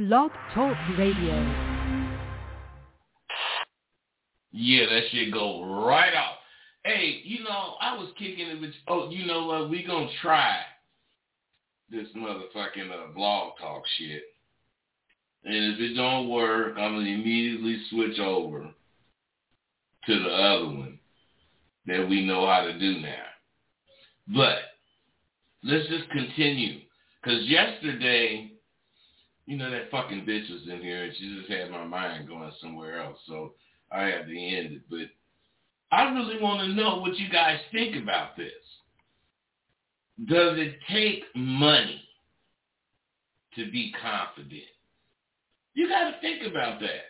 Blog Talk Radio. Yeah, that shit go right off. Hey, I was kicking it with, you know what, we gonna try this motherfucking blog talk shit. And if it don't work, I'm gonna immediately switch over to the other one that we know how to do now. But let's just continue. Because yesterday, that fucking bitch was in here and she just had my mind going somewhere else. So I had to end it. But I really want to know what you guys think about this. Does it take money to be confident? You got to think about that.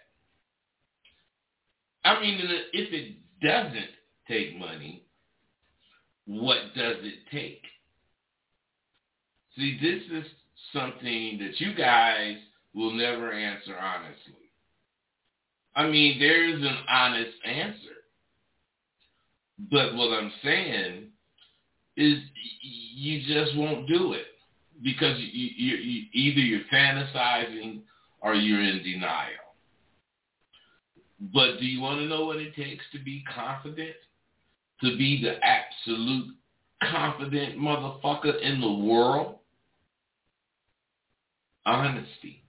I mean, if it doesn't take money, what does it take? See, this is something that you guys will never answer honestly. I mean, there's an honest answer. But what I'm saying is you just won't do it because you either you're fantasizing or you're in denial. But do you want to know what it takes to be confident? To be the absolute confident motherfucker in the world? Honesty.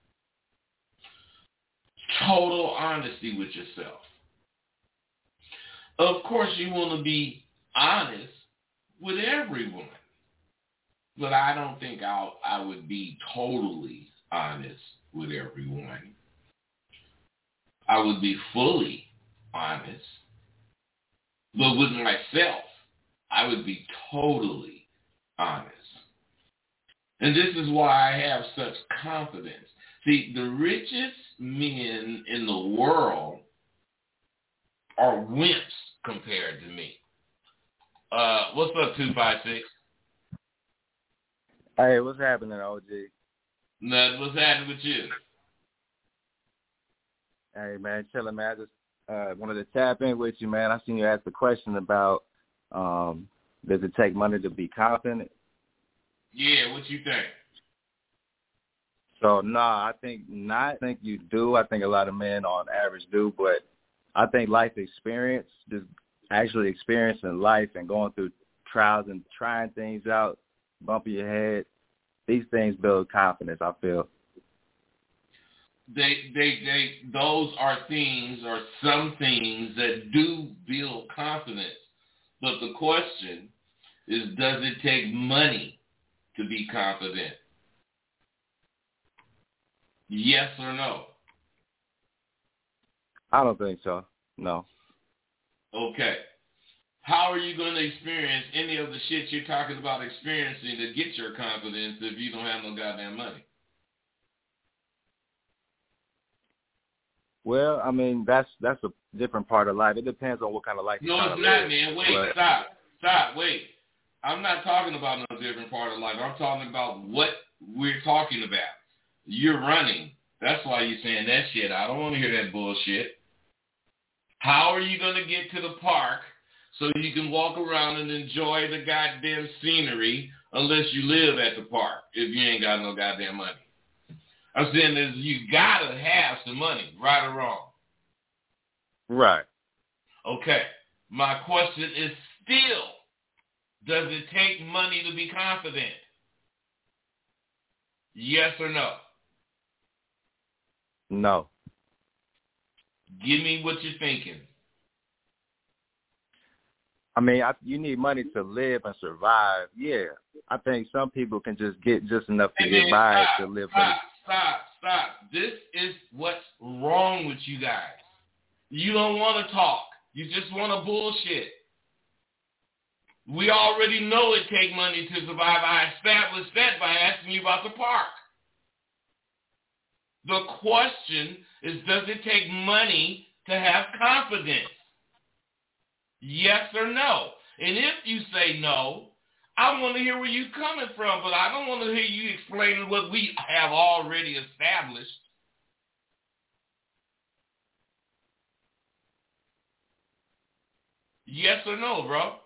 Total honesty with yourself. Of course, you want to be honest with everyone. But I don't think I would be totally honest with everyone. I would be fully honest. But with myself, I would be totally honest. And this is why I have such confidence. See, the richest men in the world are wimps compared to me. What's up, 256? Hey, what's happening, OG? Nothing. What's happening with you? Hey, man, chilling, man. I just wanted to tap in with you, man. I seen you ask the question about does it take money to be confident? Yeah, what you think? So, I think not. I think you do. I think a lot of men on average do, but I think life experience, just actually experiencing life and going through trials and trying things out, bumping your head, these things build confidence, I feel. Those are things or some things that do build confidence. But the question is, does it take money to be confident? Yes or no? I don't think so. No. Okay. How are you going to experience any of the shit you're talking about experiencing to get your confidence if you don't have no goddamn money? Well, I mean, that's a different part of life. It depends on what kind of life you're trying to live. No, it's not, man. Wait, stop, wait. I'm not talking about no different part of life. I'm talking about what we're talking about. You're running. That's why you're saying that shit. I don't want to hear that bullshit. How are you going to get to the park so you can walk around and enjoy the goddamn scenery unless you live at the park if you ain't got no goddamn money? I'm saying is you got to have some money, right or wrong? Right. Okay. My question is still, does it take money to be confident? Yes or no? No. Give me what you're thinking. I mean, you need money to live and survive. Yeah. I think some people can just get just enough to get by to live. Stop. This is what's wrong with you guys. You don't want to talk. You just want to bullshit. We already know it takes money to survive. I established that by asking you about the park. The question is, does it take money to have confidence? Yes or no? And if you say no, I want to hear where you're coming from, but I don't want to hear you explaining what we have already established. Yes or no, bro?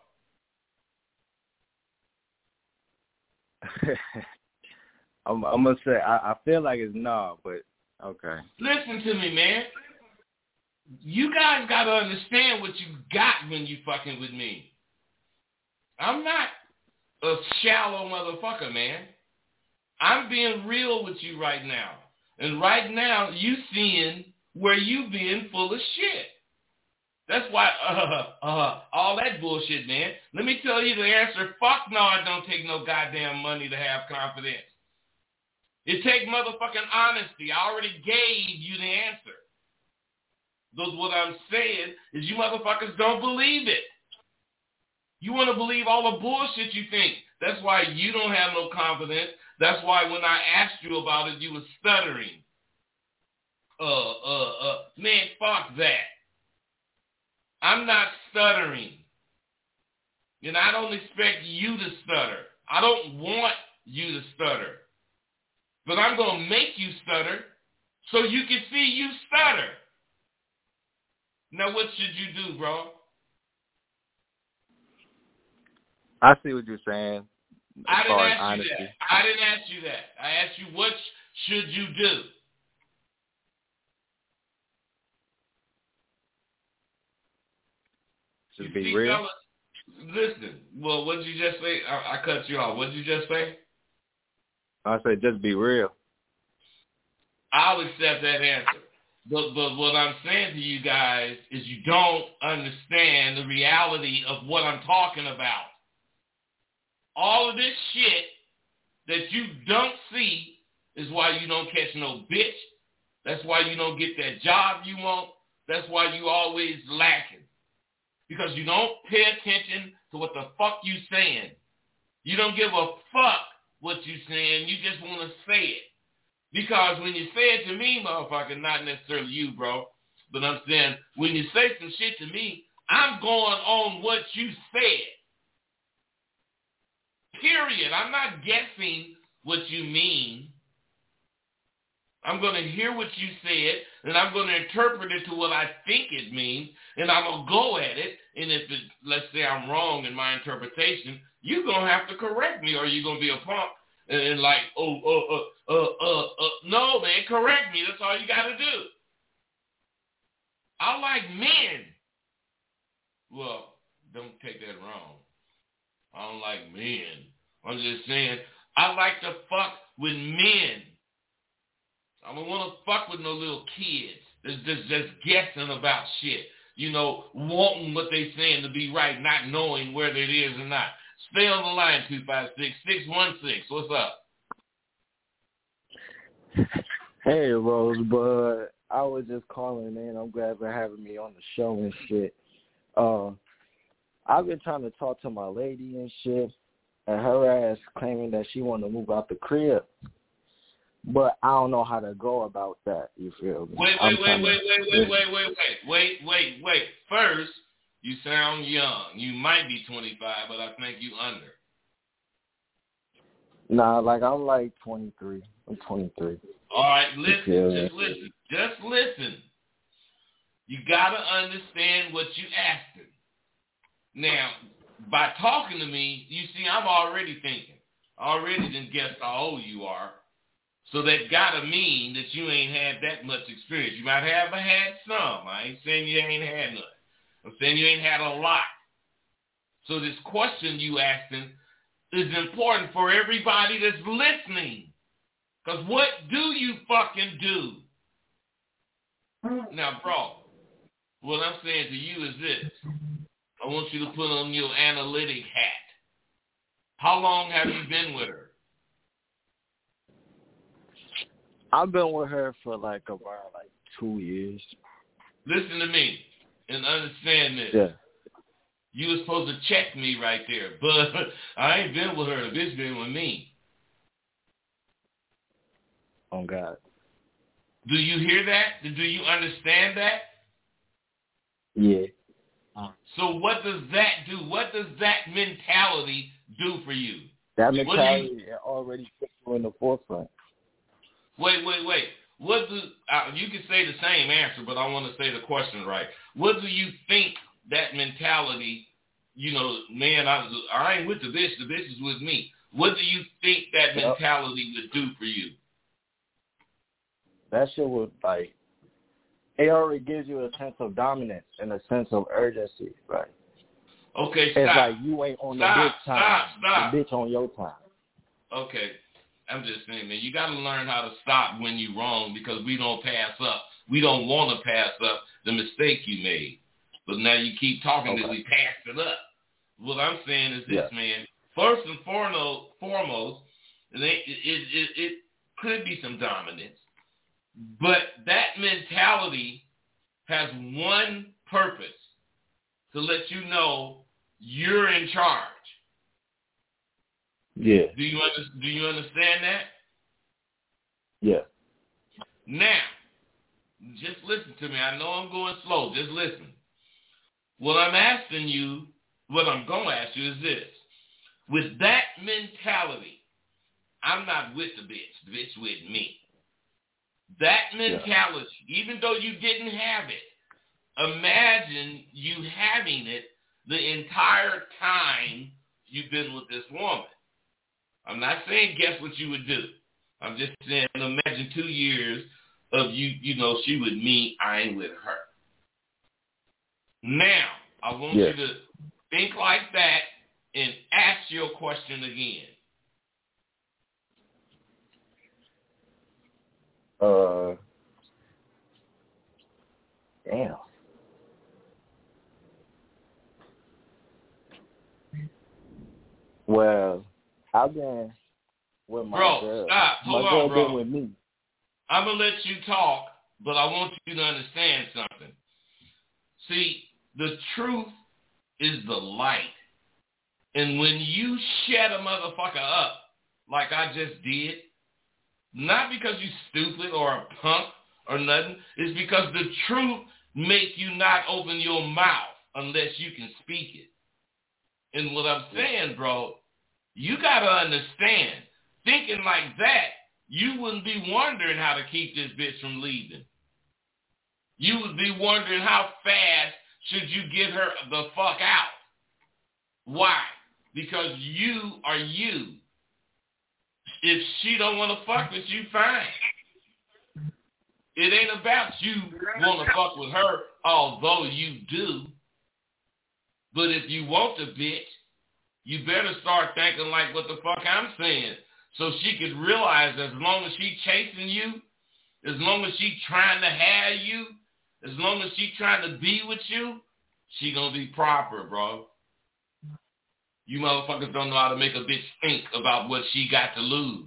I'm gonna say I feel like it's no, but okay. Listen to me, man. You guys gotta understand what you got when you fucking with me. I'm not a shallow motherfucker, man. I'm being real with you right now. And right now, you seeing where you being full of shit. That's why, all that bullshit, man. Let me tell you the answer. Fuck no, I don't take no goddamn money to have confidence. It takes motherfucking honesty. I already gave you the answer. But what I'm saying is you motherfuckers don't believe it. You want to believe all the bullshit you think. That's why you don't have no confidence. That's why when I asked you about it, you were stuttering. Man, fuck that. I'm not stuttering. And I don't expect you to stutter. I don't want you to stutter. But I'm going to make you stutter so you can see you stutter. Now, what should you do, bro? I see what you're saying. I didn't ask you that. I didn't ask you that. I asked you, what should you do? Just be real. Fellas, listen. Well, what did you just say? I cut you off. What did you just say? I said just be real. I'll accept that answer. But what I'm saying to you guys is you don't understand the reality of what I'm talking about. All of this shit that you don't see is why you don't catch no bitch. That's why you don't get that job you want. That's why you always lacking. Because you don't pay attention to what the fuck you saying. You don't give a fuck what you saying. You just want to say it. Because when you say it to me, motherfucker, not necessarily you, bro, but I'm saying when you say some shit to me, I'm going on what you said. Period. I'm not guessing what you mean. I'm going to hear what you said, and I'm going to interpret it to what I think it means, and I'm going to go at it. And if it, let's say I'm wrong in my interpretation, you're going to have to correct me, or you're going to be a punk and like, no, man, correct me. That's all you got to do. I like men. Well, don't take that wrong. I don't like men. I'm just saying, I like to fuck with men. I don't want to fuck with no little kids that's just guessing about shit. You know, wanting what they saying to be right, not knowing whether it is or not. Stay on the line, 256-616. What's up? Hey, Rosebud. I was just calling in. I'm glad for having me on the show and shit. I've been trying to talk to my lady and shit, and her ass claiming that she want to move out the crib. But I don't know how to go about that, you feel me? Wait. First, you sound young. You might be 25, but I think you under. Nah, like I'm like 23. I'm 23. All right, listen. Just listen. You got to understand what you asking. Now, by talking to me, you see, I'm already thinking. I already done guessed how old you are. So that got to mean that you ain't had that much experience. You might have had some. I ain't saying you ain't had none. I'm saying you ain't had a lot. So this question you asking is important for everybody that's listening. Because what do you fucking do? Now, bro, what I'm saying to you is this. I want you to put on your analytic hat. How long have you been with her? I've been with her for like around 2 years. Listen to me and understand this. Yeah. You were supposed to check me right there, but I ain't been with her. The bitch been with me. Oh, God. Do you hear that? Do you understand that? Yeah. So what does that do? What does that mentality do for you? That mentality already puts you in the forefront. Wait. What do you can say the same answer, but I want to say the question right. What do you think that mentality? You know, man, I ain't with the bitch. The bitch is with me. What do you think that mentality would do for you? That shit would, like, it already gives you a sense of dominance and a sense of urgency, right? Okay, stop. It's like you ain't on the bitch time. Stop. The bitch on your time. Okay. I'm just saying, man, you got to learn how to stop when you're wrong because we don't pass up. We don't want to pass up the mistake you made. But now you keep talking that we passed it up. What I'm saying is this, man. First and foremost, it could be some dominance. But that mentality has one purpose, to let you know you're in charge. Yeah. Do you understand that? Yeah. Now, just listen to me. I know I'm going slow. Just listen. What I'm going to ask you is this. With that mentality, I'm not with the bitch with me. That mentality, even though you didn't have it, imagine you having it the entire time you've been with this woman. I'm not saying guess what you would do. I'm just saying imagine 2 years of you she with me, I ain't with her. Now, I want you to think like that and ask your question again. Damn. Well, I've been with my girl. Stop. Hold my girl on, bro. been with me. I'm going to let you talk, but I want you to understand something. See, the truth is the light. And when you shut a motherfucker up like I just did, not because you stupid or a punk or nothing, it's because the truth make you not open your mouth unless you can speak it. And what I'm saying, bro, you got to understand, thinking like that, you wouldn't be wondering how to keep this bitch from leaving. You would be wondering how fast should you get her the fuck out. Why? Because you are you. If she don't want to fuck with you, fine. It ain't about you want to fuck with her, although you do. But if you want the bitch, you better start thinking like what the fuck I'm saying. So she could realize as long as she chasing you, as long as she trying to have you, as long as she trying to be with you, she gonna be proper, bro. You motherfuckers don't know how to make a bitch think about what she got to lose.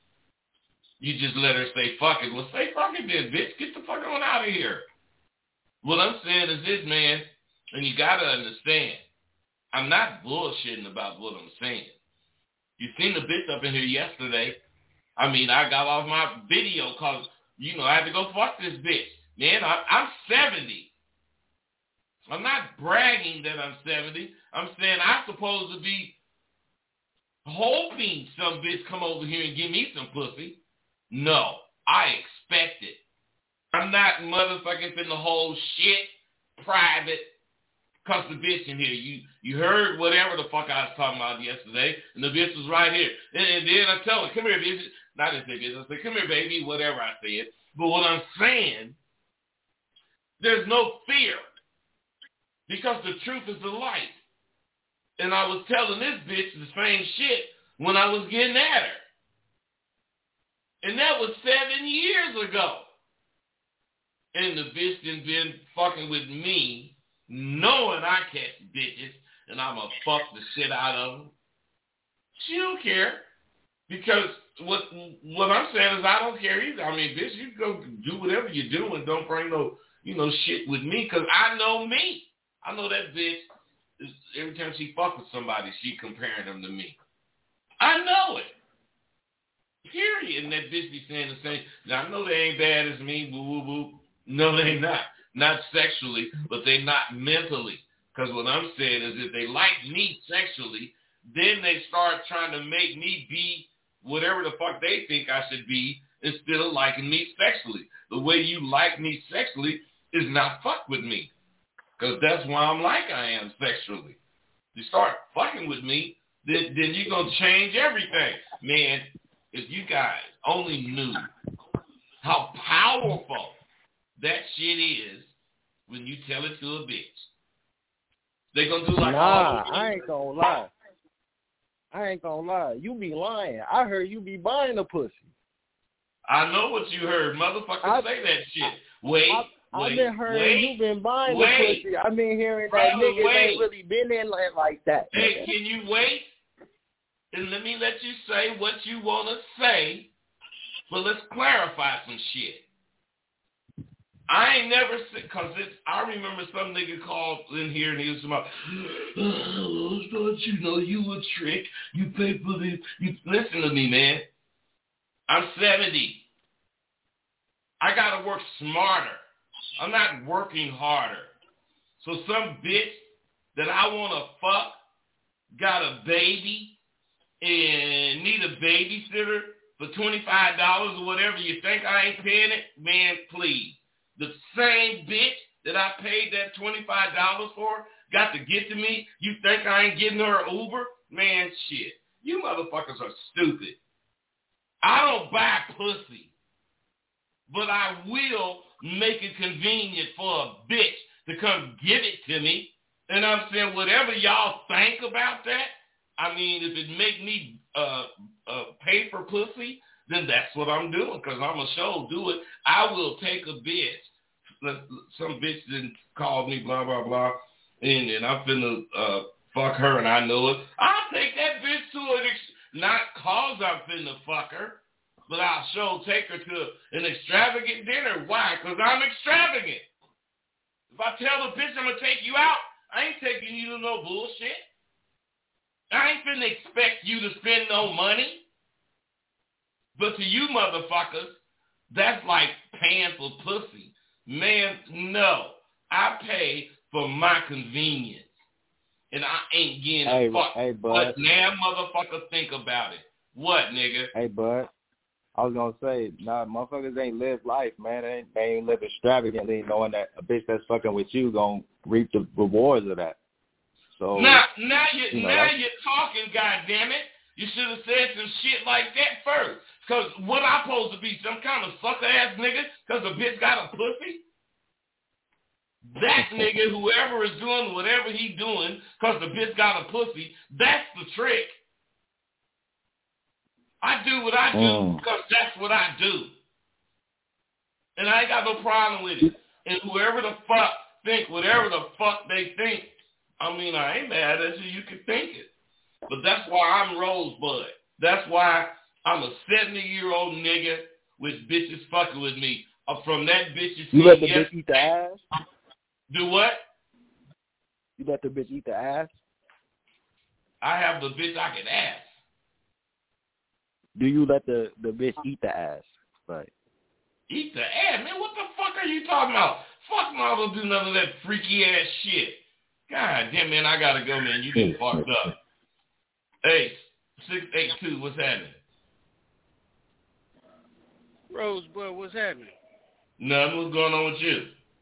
You just let her say fuck it. Well, say fuck it then, bitch. Get the fuck on out of here. What I'm saying is this, man, and you gotta understand, I'm not bullshitting about what I'm saying. You seen the bitch up in here yesterday. I mean, I got off my video because, I had to go fuck this bitch. Man, I'm 70. I'm not bragging that I'm 70. I'm saying I'm supposed to be hoping some bitch come over here and give me some pussy. No, I expect it. I'm not motherfucking finna hold shit private because the bitch in here. You heard whatever the fuck I was talking about yesterday, and the bitch was right here. And then I tell her, come here, bitch. Not just say bitch. I say, come here, baby, whatever I said. But what I'm saying, there's no fear because the truth is the light. And I was telling this bitch the same shit when I was getting at her. And that was 7 years ago. And the bitch done been fucking with me, knowing I catch bitches, and I'm going to fuck the shit out of them. She don't care. Because what I'm saying is I don't care either. I mean, bitch, you go do whatever you do and don't bring no, shit with me because I know me. I know that bitch, every time she fuck with somebody, she comparing them to me. I know it. Period. And that bitch be saying the same. Now, I know they ain't bad as me, boo, boo, boo. No, they not. Not sexually, but they not mentally. Because what I'm saying is if they like me sexually, then they start trying to make me be whatever the fuck they think I should be instead of liking me sexually. The way you like me sexually is not fuck with me. Because that's why I'm like I am sexually. You start fucking with me, then you're going to change everything. Man, if you guys only knew how powerful that shit is when you tell it to a bitch. They're going to do like all I ain't going to lie. You be lying. I heard you be buying the pussy. I know what you heard. Motherfuckers say that shit. I've been hearing you been buying the pussy. I've been hearing that niggas ain't really been in like that. Hey, can you wait? And let me let you say what you want to say, but let's clarify some shit. I ain't never said, because I remember some nigga called in here and he was about, don't you know you a trick? You pay for this. You listen to me, man. I'm 70. I got to work smarter. I'm not working harder. So some bitch that I want to fuck got a baby and need a babysitter for $25 or whatever. You think I ain't paying it? Man, please. The same bitch that I paid that $25 for got to get to me. You think I ain't getting her Uber? Man, shit. You motherfuckers are stupid. I don't buy pussy, but I will make it convenient for a bitch to come give it to me. And I'm saying whatever y'all think about that, I mean, if it make me pay for pussy, then that's what I'm doing, because I'm a show do it. I will take a bitch. Some bitch didn't call me, blah, blah, blah, and I'm finna fuck her and I know it. I'll take that bitch to not cause I'm finna fuck her, but I'll sure take her to an extravagant dinner. Why? Because I'm extravagant. If I tell the bitch I'm going to take you out, I ain't taking you to no bullshit. I ain't finna expect you to spend no money. But to you motherfuckers, that's like paying for pussy. Man, no. I pay for my convenience. And I ain't getting a fuck. Hey, bud. What now motherfucker think about it? What, nigga? Hey, bud. I was going to say, motherfuckers ain't live life, man. They ain't live extravagantly knowing that a bitch that's fucking with you going to reap the rewards of that. So Now you're talking, goddammit. You should have said some shit like that first. Because what I supposed to be, some kind of sucker-ass nigga because a bitch got a pussy? That nigga, whoever is doing whatever he doing because the bitch got a pussy, that's the trick. I do what I do because that's what I do. And I ain't got no problem with it. And whoever the fuck think whatever the fuck they think, I mean, I ain't mad at you. You can think it. But that's why I'm Rosebud. That's why I'm a 70-year-old nigga with bitches fucking with me. From that bitch you let the bitch eat the ass? Do what? You let the bitch eat the ass? I have the bitch I can ask. Do you let the bitch eat the ass? Right. Eat the ass? Man, what the fuck are you talking about? Fuck no, I don't do none of that freaky ass shit. God damn, man, I gotta go, man. You get fucked up. Hey, 682, what's happening? Rosebud, what's happening? Nothing. What's going on with you?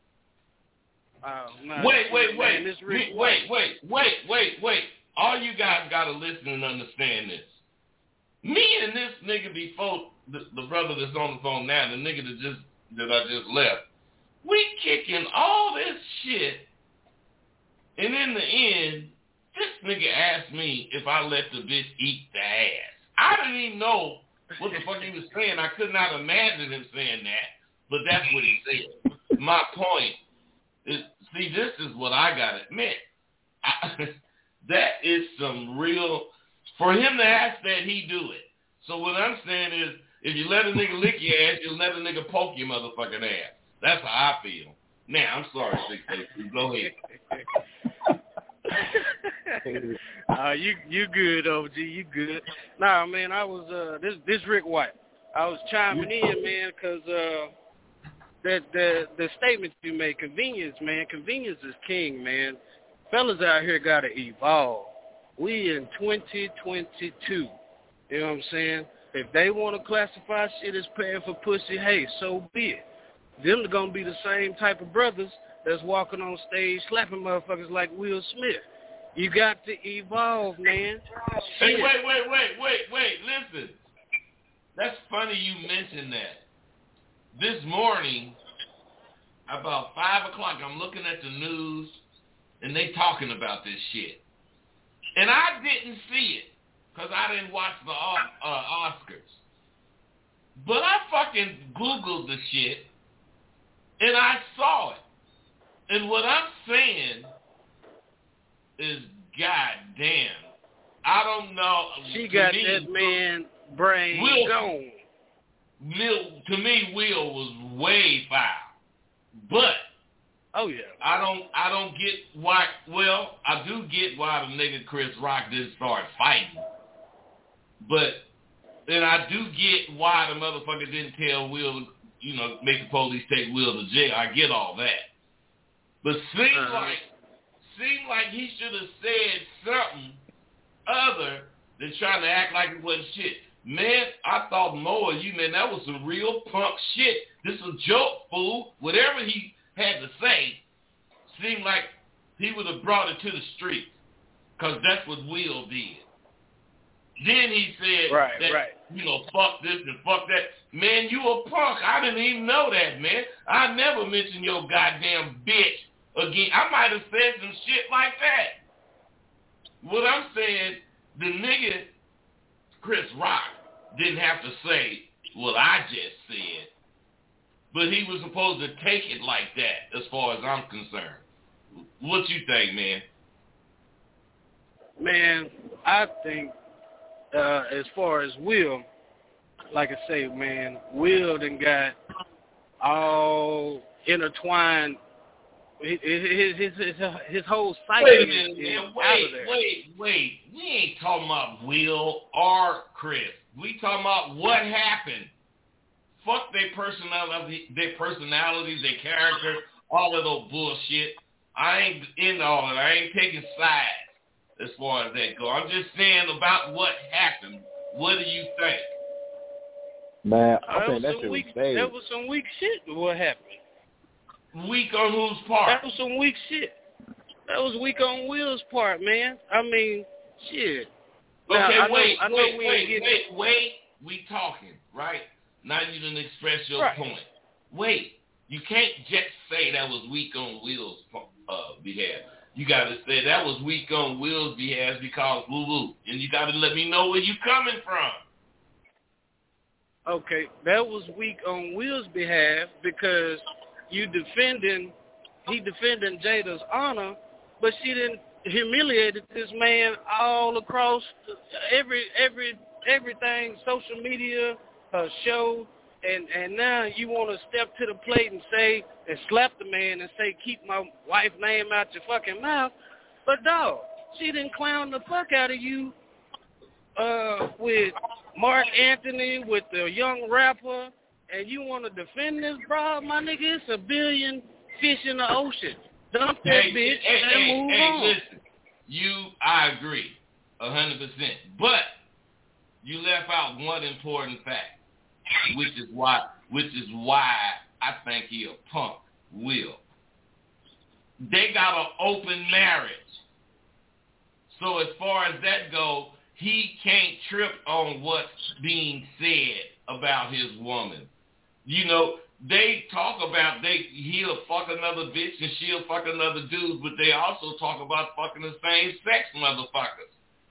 Wait. All you guys gotta listen and understand this. Me and this nigga before the brother that's on the phone now, the nigga that I just left, we kicking all this shit, and in the end, this nigga asked me if I let the bitch eat the ass. I didn't even know what the fuck he was saying. I could not imagine him saying that, but that's what he said. My point is, see, this is what I gotta admit. That is some real, for him to ask that, he do it. So what I'm saying is, if you let a nigga lick your ass, you'll let a nigga poke your motherfucking ass. That's how I feel. Now, I'm sorry, 682. Go ahead. You good, OG. You good. Nah, man, I was, this Rick White. I was chiming in, man, because the statement you made, convenience, man. Convenience is king, man. Fellas out here got to evolve. We in 2022. You know what I'm saying? If they want to classify shit as paying for pussy, hey, so be it. Them are going to be the same type of brothers that's walking on stage slapping motherfuckers like Will Smith. You got to evolve, man. Hey, Shit. wait. Listen. That's funny you mentioned that. This morning, about 5 o'clock, I'm looking at the news, and they talking about this shit. And I didn't see it, because I didn't watch the Oscars. But I fucking Googled the shit, and I saw it. And what I'm saying is, goddamn, I don't know. She got that man brain gone. To me, Will was way foul. But oh yeah, I don't get why. Well, I do get why the nigga Chris Rock didn't start fighting. But then I do get why the motherfucker didn't tell Will, make the police take Will to jail. I get all that. But seemed like he should have said something other than trying to act like it wasn't shit. Man, I thought more of you, man. That was some real punk shit. This is a joke, fool. Whatever he had to say seemed like he would have brought it to the street, because that's what Will did. Then he said fuck this and fuck that. Man, you a punk. I didn't even know that, man. I never mentioned your goddamn bitch again. I might have said some shit like that. What I'm saying, the nigga Chris Rock didn't have to say what I just said, but he was supposed to take it like that, as far as I'm concerned. What you think, man? Man, I think as far as Will, like I say, man, Will done got all intertwined. His whole psyche Wait a minute, is man. out of there. Wait. We ain't talking about Will or Chris. We talking about what happened. Fuck their personality, their character, all of those bullshit. I ain't in all of it. I ain't taking sides as far as that go. I'm just saying about what happened. What do you think? Man, I think that shit was staged. That was some weak shit. What happened? Weak on whose part? That was some weak shit. That was weak on Will's part, man. I mean, shit. Now, Okay, wait. We talking, right? Now you didn't express your point. Wait. You can't just say that was weak on Will's behalf. You got to say that was weak on Will's behalf because woo-woo. And you got to let me know where you coming from. Okay, that was weak on Will's behalf because he defending Jada's honor, but she didn't humiliated this man all across everything, social media, her show, and now you want to step to the plate and say and slap the man and say keep my wife's name out your fucking mouth, but dog, she didn't clown the fuck out of you with Mark Anthony, with the young rapper, and you want to defend this broad, my nigga? It's a billion fish in the ocean. Dump that bitch and move on. Listen, I agree 100%, but you left out one important fact, which is why I think he a punk. Will. They got an open marriage, so as far as that goes, he can't trip on what's being said about his woman. You know, they talk about he'll fuck another bitch and she'll fuck another dude, but they also talk about fucking the same sex motherfuckers.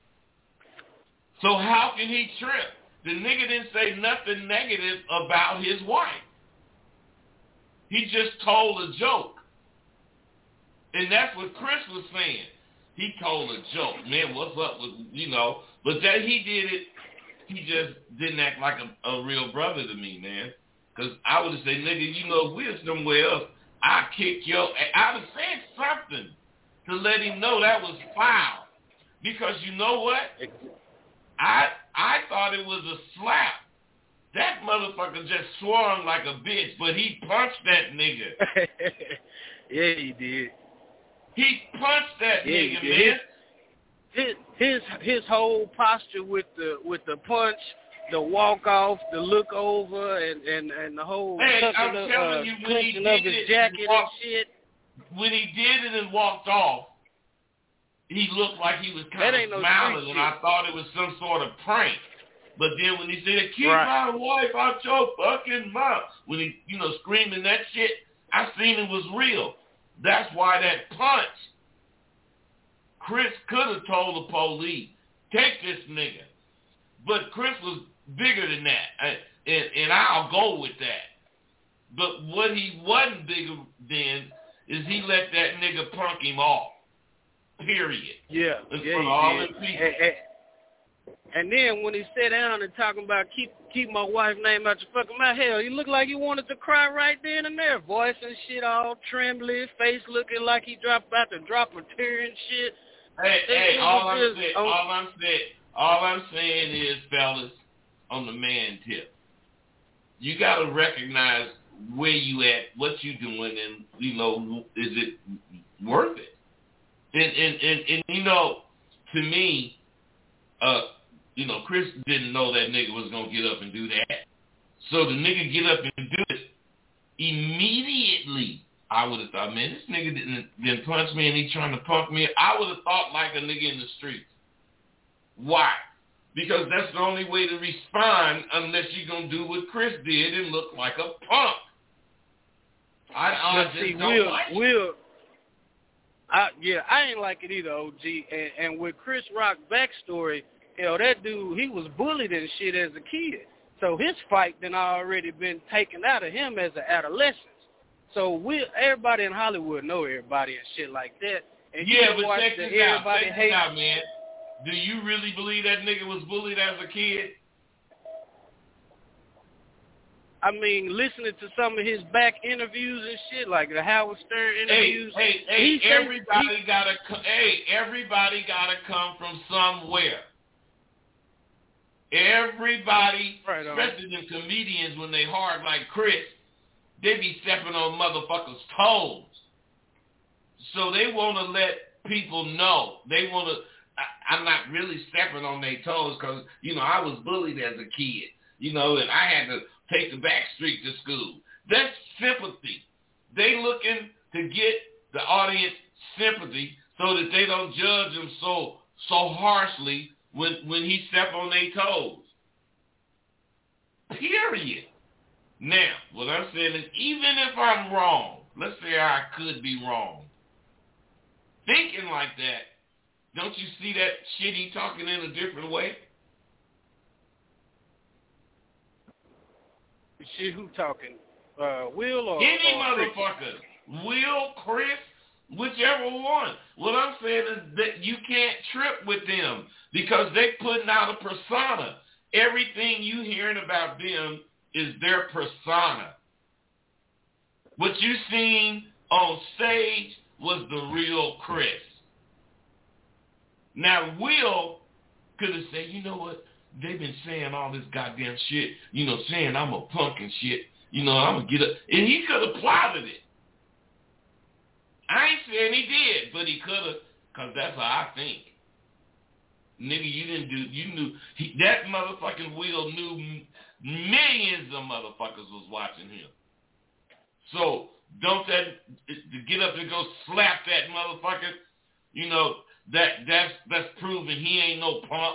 So how can he trip? The nigga didn't say nothing negative about his wife. He just told a joke. And that's what Chris was saying. He told a joke. Man, what's up with, but that he did it, he just didn't act like a real brother to me, man. Because I would have said, nigga, we're somewhere else. I'd have said something to let him know that was foul. Because you know what? I thought it was a slap. That motherfucker just swung like a bitch, but he punched that nigga. Yeah, he did. He punched that nigga, man. His whole posture with the punch, the walk off, the look over, and the whole clenching of his jacket and shit. When he did it and walked off, he looked like he was kind of smiling, and I thought it was some sort of prank. But then when he said, keep my wife out your fucking mouth, when he, screaming that shit, I seen it was real. That's why that punch, Chris could have told the police, take this nigga. But Chris was bigger than that, and I'll go with that. But what he wasn't bigger than is he let that nigga punk him off. Period. Yeah. In front of all them people. And then when he sat down and talking about keep my wife's name out your fucking mouth, hell, he looked like he wanted to cry right then and there. Voice and shit all trembling, face looking like he about to drop a tear and shit. Hey, all I'm saying is, fellas, on the man tip, you got to recognize where you at, what you doing, and, is it worth it? And to me, Chris didn't know that nigga was going to get up and do that. So the nigga get up and do it immediately. I would have thought, man, this nigga didn't punch me and he trying to punk me. I would have thought like a nigga in the streets. Why? Because that's the only way to respond unless you're going to do what Chris did and look like a punk. I just don't like it. I ain't like it either, OG. And with Chris Rock's backstory, hell, that dude, he was bullied and shit as a kid. So his fight then already been taken out of him as an adolescent. So everybody in Hollywood know everybody and shit like that. And but check this out, man. Do you really believe that nigga was bullied as a kid? I mean, listening to some of his back interviews and shit, like the Howard Stern interviews. Everybody gotta come from somewhere. Everybody, especially them comedians, when they hard like Chris, they be stepping on motherfuckers' toes. So they want to let people know. They want to. I'm not really stepping on their toes because I was bullied as a kid. And I had to take the back street to school. That's sympathy. They looking to get the audience sympathy so that they don't judge him so harshly when he step on their toes. Period. Now, what I'm saying is, even if I'm wrong, let's say I could be wrong, thinking like that, don't you see that shit he talking in a different way? Shit, who talking? Will or any or motherfucker? Will, Chris, whichever one. What I'm saying is that you can't trip with them because they putting out a persona. Everything you hearing about them is their persona. What you seen on stage was the real Chris. Now, Will could have said, you know what? They've been saying all this goddamn shit, saying I'm a punk and shit. I'm going to get up. And he could have plotted it. I ain't saying he did, but he could have, because that's how I think. Nigga, you knew, that motherfucking Will knew millions of motherfuckers was watching him. So, don't to get up and go slap that motherfucker, that's proving he ain't no punk.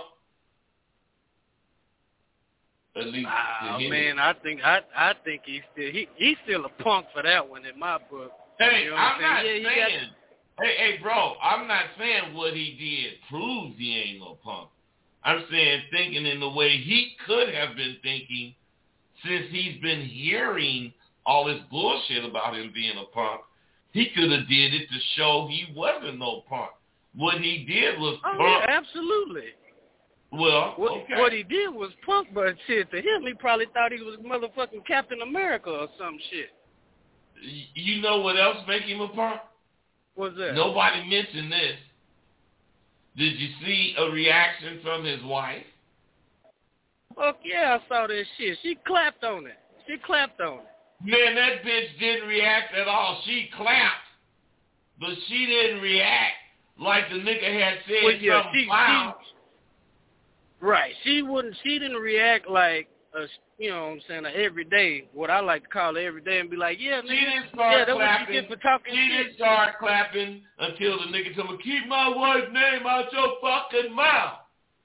At least man, I think he's still a punk for that one in my book. Hey, I'm not saying. Hey, bro, I'm not saying what he did proves he ain't no punk. I'm saying thinking in the way he could have been thinking since he's been hearing all this bullshit about him being a punk. He could have did it to show he wasn't no punk. What he did was punk. Yeah, absolutely. Well, okay. What he did was punk, but shit, to him, he probably thought he was motherfucking Captain America or some shit. You know what else make him a punk? What's that? Nobody mentioned this. Did you see a reaction from his wife? Fuck yeah, I saw that shit. She clapped on it. Man, that bitch didn't react at all. She clapped, but she didn't react like the nigga had said something foul. Right. She didn't react like you know what I'm saying, every day, what I like to call it every day, and be like, yeah, She nigga, didn't start that's clapping. what you get for talking She shit. didn't start clapping until the nigga told me, keep my wife's name out your fucking mouth.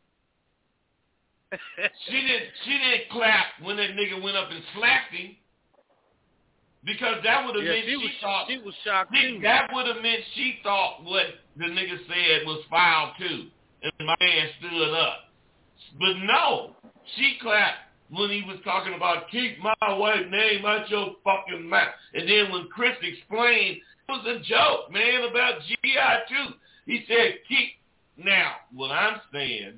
She didn't clap when that nigga went up and slapped him. Because that would have meant she thought she was shocked too. That would have meant she thought what the nigga said was foul too. And my man stood up. But no, she clapped when he was talking about keep my wife's name out your fucking mouth. And then when Chris explained, it was a joke, man, about G.I. too. He said keep. Now, what I'm saying,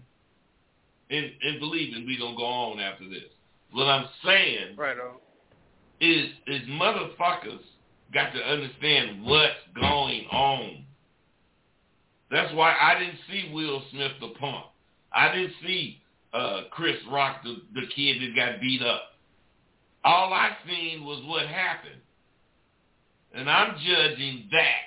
and believe me, we gonna go on after this. What I'm saying right on. is motherfuckers got to understand what's going on. That's why I didn't see Will Smith the punk. I didn't see Chris Rock the kid that got beat up. All I seen was what happened. And I'm judging that.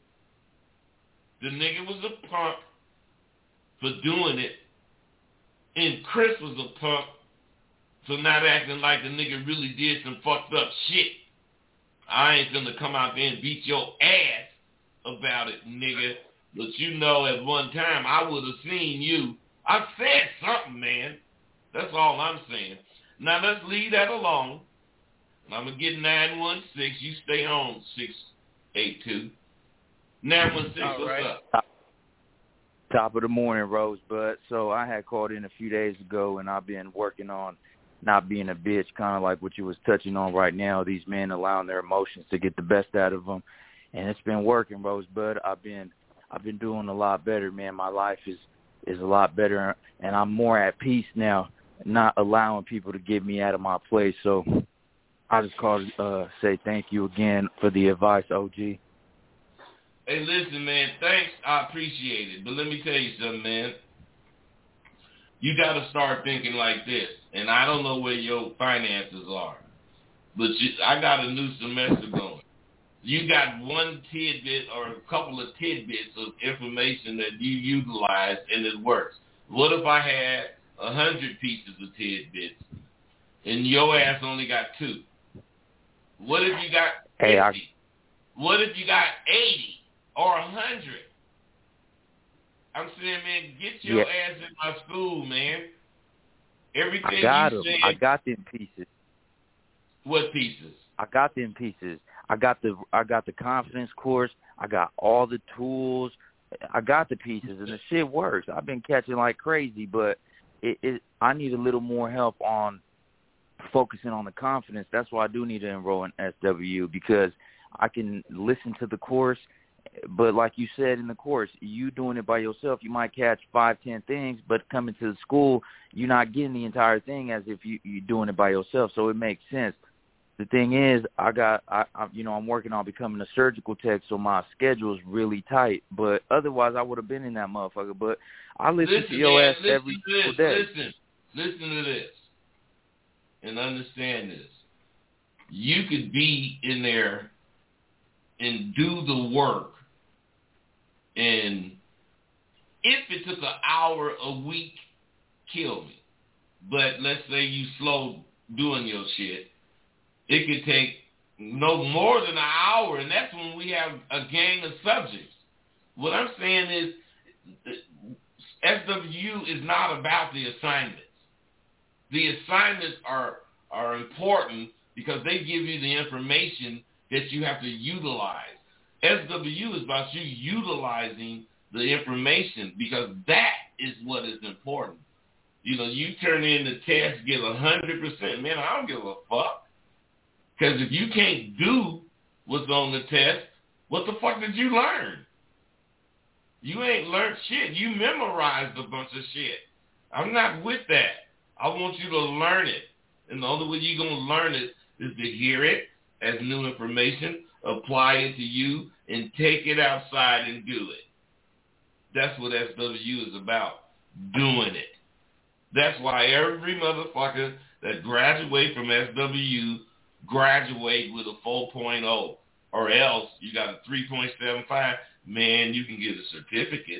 The nigga was a punk for doing it. And Chris was a punk for not acting like the nigga really did some fucked up shit. I ain't gonna come out there and beat your ass about it, nigga. But you know, at one time, I would have seen you. I said something, man. That's all I'm saying. Now, let's leave that alone. I'm going to get 916. You stay on 682. 916, all what's right. up? Top of the morning, Rosebud. So I had called in a few days ago, and I've been working on not being a bitch, kind of like what you was touching on right now, these men allowing their emotions to get the best out of them. And it's been working, Rosebud. I've been doing a lot better, man. My life is a lot better, and I'm more at peace now, not allowing people to get me out of my place. So I just called to say thank you again for the advice, OG. Hey, listen, man, thanks. I appreciate it. But let me tell you something, man. You got to start thinking like this, and I don't know where your finances are, but I got a new semester going. You got one tidbit or a couple of tidbits of information that you utilize and it works. What if I had 100 pieces of tidbits and your ass only got 2? What if you got 50? What if you got 80 or 100? I'm saying, man, get your ass in my school, man. Everything I got you them. said. I got them pieces. What pieces? I got them pieces. I got the confidence course. I got all the tools. I got the pieces, and the shit works. I've been catching like crazy, but I need a little more help on focusing on the confidence. That's why I do need to enroll in SW, because I can listen to the course, but like you said in the course, you doing it by yourself, you might catch 5-10 things, but coming to the school, you're not getting the entire thing as if you're doing it by yourself, so it makes sense. The thing is, I'm working on becoming a surgical tech, so my schedule is really tight. But otherwise, I would have been in that motherfucker. But I listen to your ass every single day. Listen to this, and understand this. You could be in there and do the work, and if it took an hour a week, kill me. But let's say you slow doing your shit. It could take no more than an hour, and that's when we have a gang of subjects. What I'm saying is SWU is not about the assignments. The assignments are important because they give you the information that you have to utilize. SWU is about you utilizing the information because that is what is important. You know, you turn in the test, get 100%. Man, I don't give a fuck. Because if you can't do what's on the test, what the fuck did you learn? You ain't learned shit. You memorized a bunch of shit. I'm not with that. I want you to learn it. And the only way you're going to learn it is to hear it as new information, apply it to you, and take it outside and do it. That's what SWU is about, doing it. That's why every motherfucker that graduates from SWU graduate with a 4.0, or else you got a 3.75, man, you can get a certificate.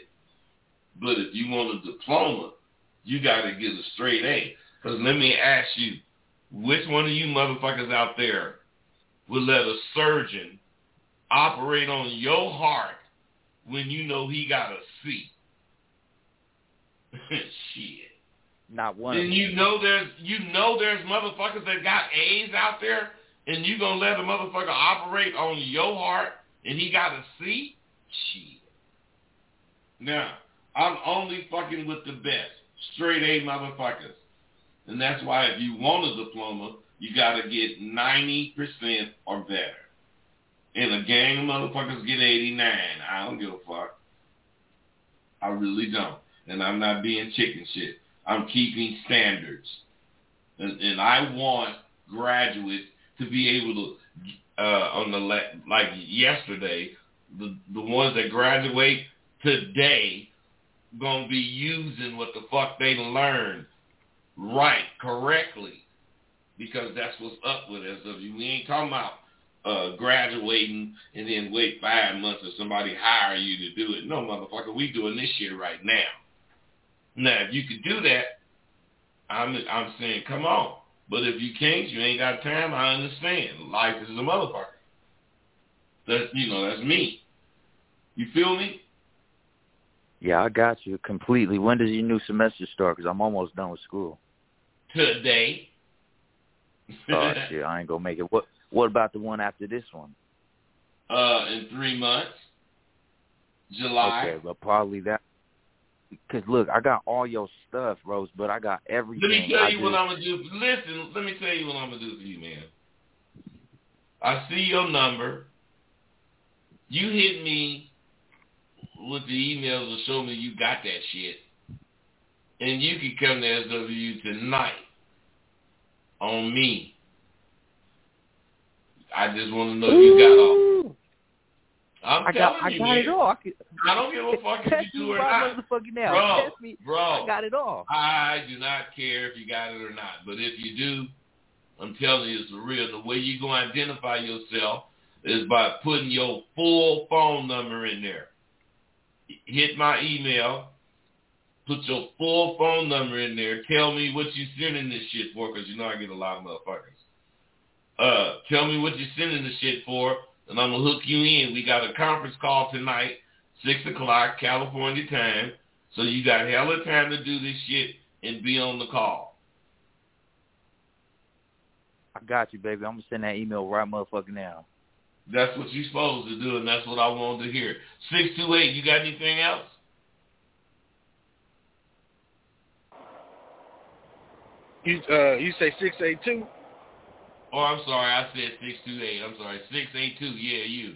But if you want a diploma, you got to get a straight A. Because let me ask you, Which one of you motherfuckers out there would let a surgeon operate on your heart when you know he got a C? Shit. Not one. Then you know there's motherfuckers that got A's out there, and you gonna let a motherfucker operate on your heart and he got a C? Shit. Now, I'm only fucking with the best, straight A motherfuckers. And that's why if you want a diploma, you got to get 90% or better. And a gang of motherfuckers get 89. I don't give a fuck. I really don't. And I'm not being chicken shit. I'm keeping standards. And I want graduates to be able to, like yesterday, the ones that graduate today going to be using what the fuck they learned right, correctly, because that's what's up with SW. We ain't talking about graduating and then wait 5 months or somebody hire you to do it. No, motherfucker, we doing this shit right now. Now, if you could do that, I'm saying come on. But if you can't, you ain't got time, I understand. Life is a motherfucker. That's me. You feel me? Yeah, I got you completely. When does your new semester start? Because I'm almost done with school. Today. Oh, shit, I ain't going to make it. What about the one after this one? In 3 months. July. Okay, but probably that. Because, look, I got all your stuff, Rose, but I got everything. Let me tell you what I'm going to do. Listen, let me tell you what I'm going to do for you, man. I see your number. You hit me with the emails to show me you got that shit. And you can come to SW tonight on me. I just want to know you got all. I got it all. I don't give a fuck if you do or not. Bro, I got it all. I do not care if you got it or not. But if you do, I'm telling you it's for real. The way you're going to identify yourself is by putting your full phone number in there. Hit my email. Put your full phone number in there. Tell me what you sending this shit for, because you know I get a lot of motherfuckers. Tell me what you're sending the shit for, and I'm going to hook you in. We got a conference call tonight, 6 o'clock, California time. So you got hella time to do this shit and be on the call. I got you, baby. I'm going to send that email right motherfucking now. That's what you're supposed to do, and that's what I wanted to hear. 628, you got anything else? You say 682? Oh, I'm sorry. I said 628. I'm sorry. 682. Yeah, you.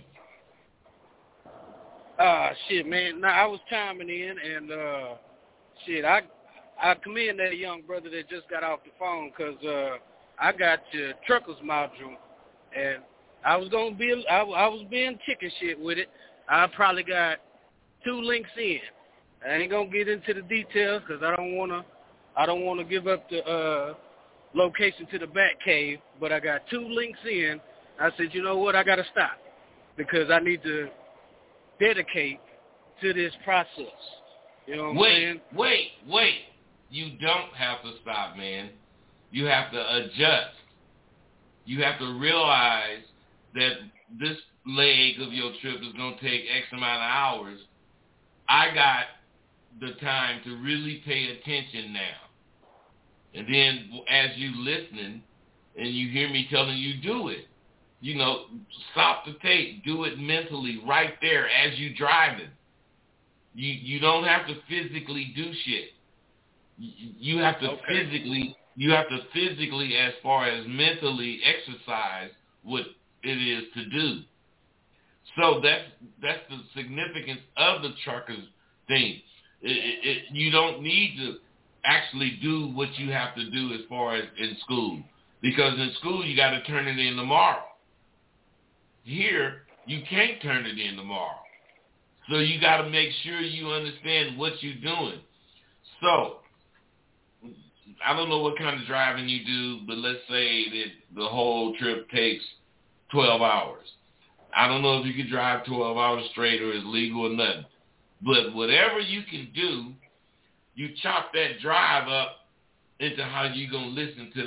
Shit, man. Nah, I was chiming in, and shit, I commend that young brother that just got off the phone, because I got your truckers module, and I was being chicken shit with it. I probably got 2 links in. I ain't gonna get into the details because I don't wanna give up the location to the Bat Cave. But I got 2 links in. I said, you know what? I gotta stop because I need to dedicate to this process. You know what I'm saying? Wait. You don't have to stop, man. You have to adjust. You have to realize that this leg of your trip is going to take X amount of hours. I got the time to really pay attention now. And then as you listening and you hear me telling you do it, stop the tape, do it mentally right there as you driving. You don't have to physically do shit. You have to physically as far as mentally exercise what it is to do. So that's the significance of the truckers thing. You don't need to actually do what you have to do as far as in school, because in school you got to turn it in tomorrow. Here you can't turn it in tomorrow, so you got to make sure you understand what you're doing. So I don't know what kind of driving you do, but let's say that the whole trip takes 12 hours. I don't know if you can drive 12 hours straight or is legal or nothing. But whatever you can do, you chop that drive up into how you're going to listen to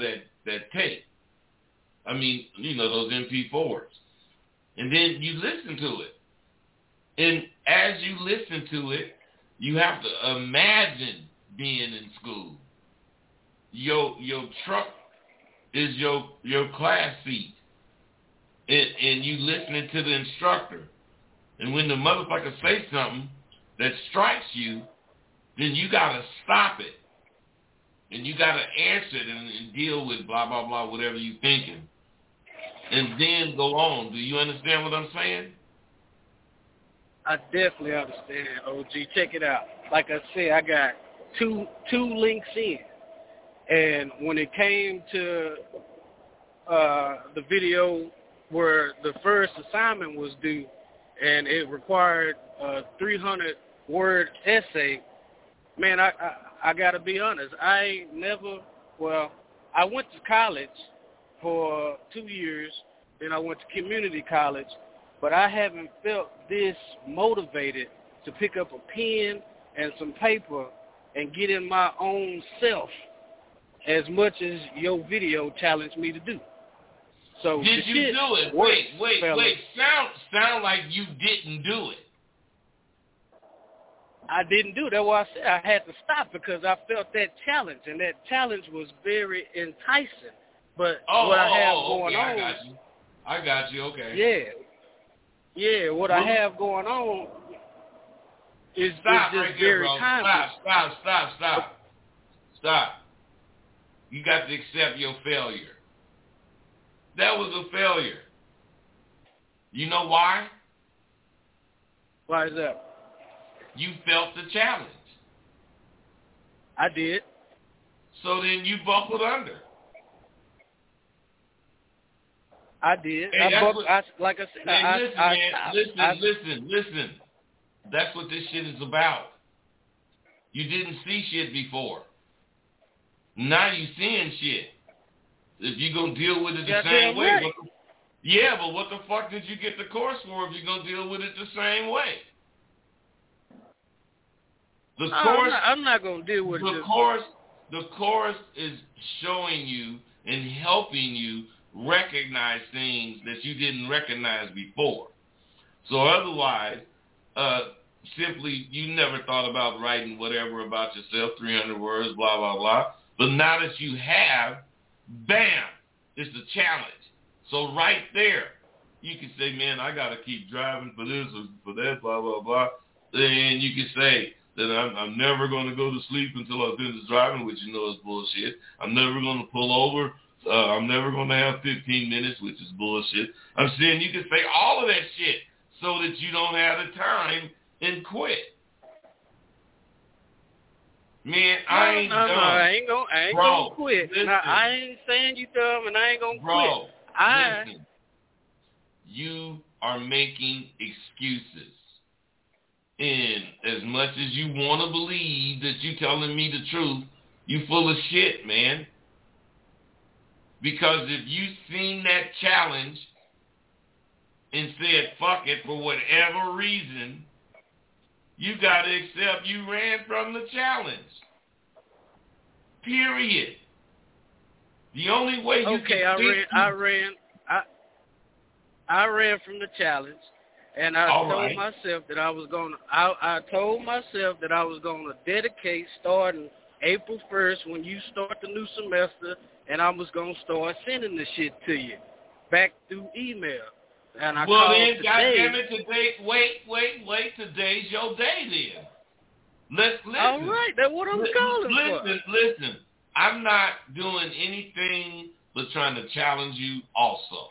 that tape. I mean, those MP4s. And then you listen to it. And as you listen to it, you have to imagine being in school. Your truck is your class seat. And you listening to the instructor. And when the motherfucker say something that strikes you, then you got to stop it. And you got to answer it and deal with blah, blah, blah, whatever you thinking. And then go on. Do you understand what I'm saying? I definitely understand, OG. Check it out. Like I said, I got two links in. And when it came to the video where the first assignment was due and it required a 300-word essay, man, I got to be honest. I went to college for 2 years, then I went to community college, but I haven't felt this motivated to pick up a pen and some paper and get in my own self as much as your video challenged me to do. So did you do it? Works, wait. Sound like you didn't do it. I didn't do it. That's why I said I had to stop, because I felt that challenge, and that challenge was very enticing. But what I have going on... I got you, okay. Yeah, what I have going on is just right very bro. timeless. Stop. You got to accept your failure. That was a failure. You know why? Why is that? You felt the challenge. I did. So then you buckled under. I did. Hey, like I said, listen. That's what this shit is about. You didn't see shit before. Now you seeing shit. If you're going to deal with it the same way. Right. But what the fuck did you get the course for if you're going to deal with it the same way? I'm not going to deal with it. The course is showing you and helping you recognize things that you didn't recognize before. So otherwise, simply you never thought about writing whatever about yourself, 300 words, blah, blah, blah. But now that you have, bam, it's a challenge. So right there, you can say, man, I got to keep driving for this or for that, blah, blah, blah. And you can say that I'm never going to go to sleep until I finish driving, which you know is bullshit. I'm never going to pull over. I'm never going to have 15 minutes, which is bullshit. I'm saying you can say all of that shit so that you don't have the time and quit. Man, I ain't dumb. I ain't gonna quit. Listen, I ain't saying you dumb, and I ain't gonna quit. Listen, you are making excuses. And as much as you want to believe that you telling me the truth, you full of shit, man. Because if you seen that challenge and said, fuck it, for whatever reason, you got to accept you ran from the challenge. Period. The only way you can... I ran from the challenge, and I told myself that I was going to... I told myself that I was going to dedicate starting April 1st when you start the new semester, and I was going to start sending the shit to you back through email. And I called then, today. goddammit, today, wait, today's your day then. Listen. All right, that's what I'm calling for. Listen, I'm not doing anything but trying to challenge you also.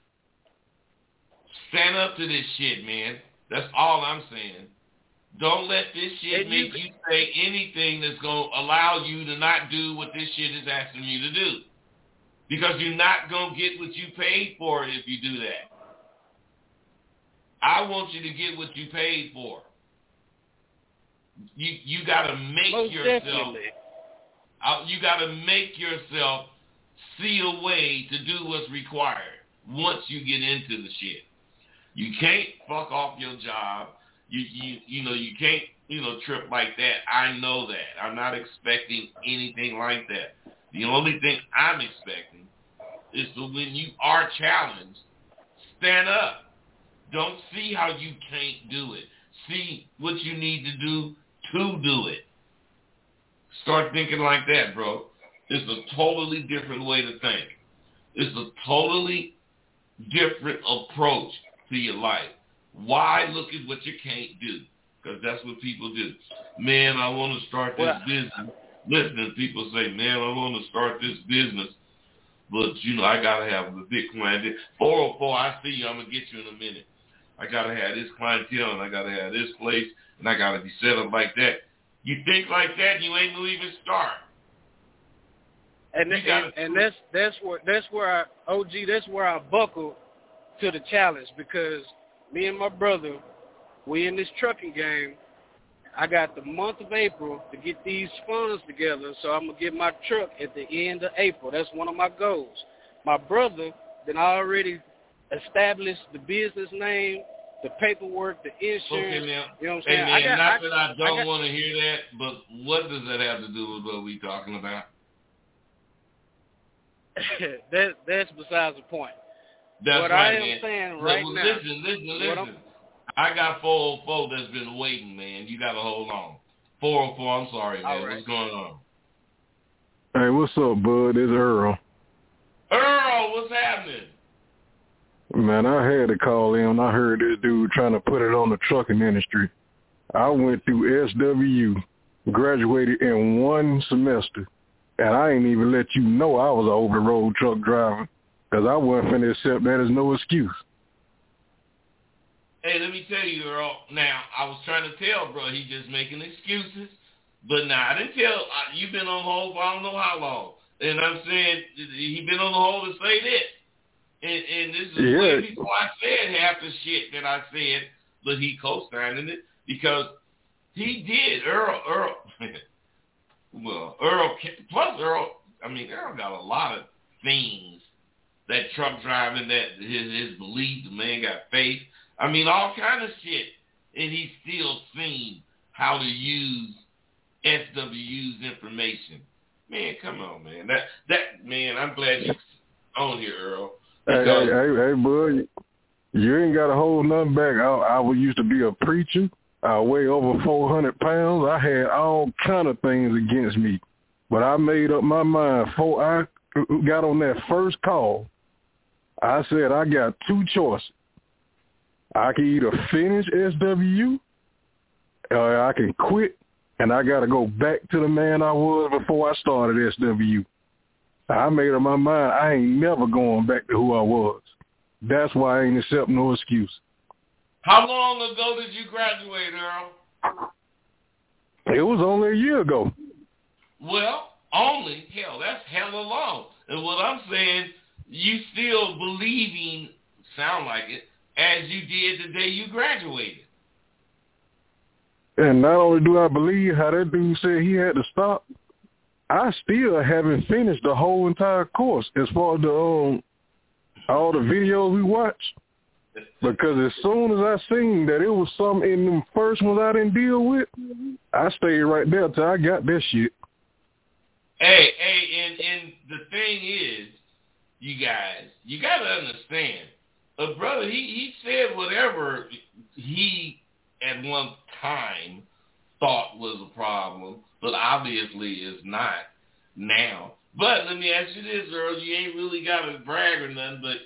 Stand up to this shit, man. That's all I'm saying. Don't let this shit make you say anything that's going to allow you to not do what this shit is asking you to do. Because you're not going to get what you paid for if you do that. I want you to get what you paid for. You got to make yourself. Definitely. You got to make yourself see a way to do what's required once you get into the shit. You can't fuck off your job. You can't trip like that. I know that. I'm not expecting anything like that. The only thing I'm expecting is to when you are challenged, stand up. Don't see how you can't do it. See what you need to do it. Start thinking like that, bro. It's a totally different way to think. It's a totally different approach to your life. Why look at what you can't do? Because that's what people do. Man, I want to start this business. Listen, people say, man, I want to start this business, but, I got to have the big clientele. 404, I see you. I'm going to get you in a minute. I got to have this clientele, and I got to have this place, and I got to be set up like that. You think like that, you ain't going to even start. And that's where I buckle to the challenge, because me and my brother, we in this trucking game. I got the month of April to get these funds together, so I'm going to get my truck at the end of April. That's one of my goals. My brother then already established the business name, the paperwork, the insurance. Okay, now, you know what I'm saying? Hey, man, I don't want to hear that, but what does that have to do with what we talking about? That's besides the point. That's what right, I am man. saying right now. Listen. I got 404 that's been waiting, man. You got to hold on. 404, I'm sorry, man. Right. What's going on? Hey, what's up, bud? It's Earl. Earl, what's happening? Man, I had to call in. I heard this dude trying to put it on the trucking industry. I went through SWU, graduated in one semester, and I ain't even let you know I was an over-the-road truck driver, because I wasn't finna accept that as no excuse. Hey, let me tell you, Earl. Now, I was trying to tell, bro, he just making excuses. But now, I didn't tell, you've been on hold for I don't know how long. And I'm saying, he been on the hold to say this. And this is way before I said half the shit that I said, but he co-signing it because he did. Earl, plus Earl got a lot of things, that truck driving, that his belief, the man got faith. I mean, all kind of shit. And he's still seen how to use SWU's information. Man, come on, man. That man, I'm glad you're on here, Earl. Hey, bud, you ain't got to hold nothing back. I used to be a preacher. I weigh over 400 pounds. I had all kind of things against me. But I made up my mind before I got on that first call. I said I got two choices. I can either finish SWU or I can quit, and I got to go back to the man I was before I started SWU. I made up my mind I ain't never going back to who I was. That's why I ain't accepting no excuse. How long ago did you graduate, Earl? It was only a year ago. Well, that's hella long. And what I'm saying, you still believing, sound like it, as you did the day you graduated. And not only do I believe how that dude said he had to stop, I still haven't finished the whole entire course as far as all the videos we watched. Because as soon as I seen that it was something in them first ones I didn't deal with, I stayed right there till I got that shit. Hey, and the thing is, you guys, you got to understand, a brother, he said whatever he at one time thought was a problem, but obviously is not now. But let me ask you this, Earl, you ain't really got to brag or nothing, but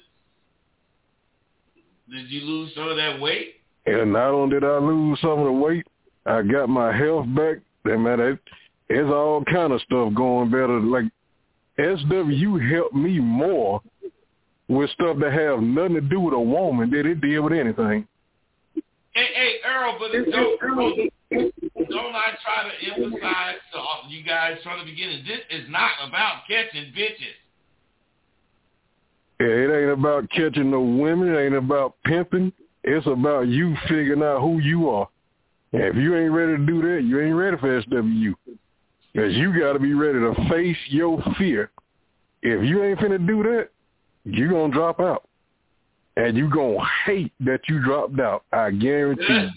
did you lose some of that weight? And not only did I lose some of the weight, I got my health back. And man, it's all kind of stuff going better. Like, SWU helped me more with stuff that have nothing to do with a woman than it did with anything. Hey, Earl, but don't I try to emphasize to you guys from the beginning, this is not about catching bitches. Yeah, it ain't about catching no women. It ain't about pimping. It's about you figuring out who you are. And if you ain't ready to do that, you ain't ready for SWU. Because you got to be ready to face your fear. If you ain't finna do that, you're going to drop out. And you're going to hate that you dropped out. I guarantee you.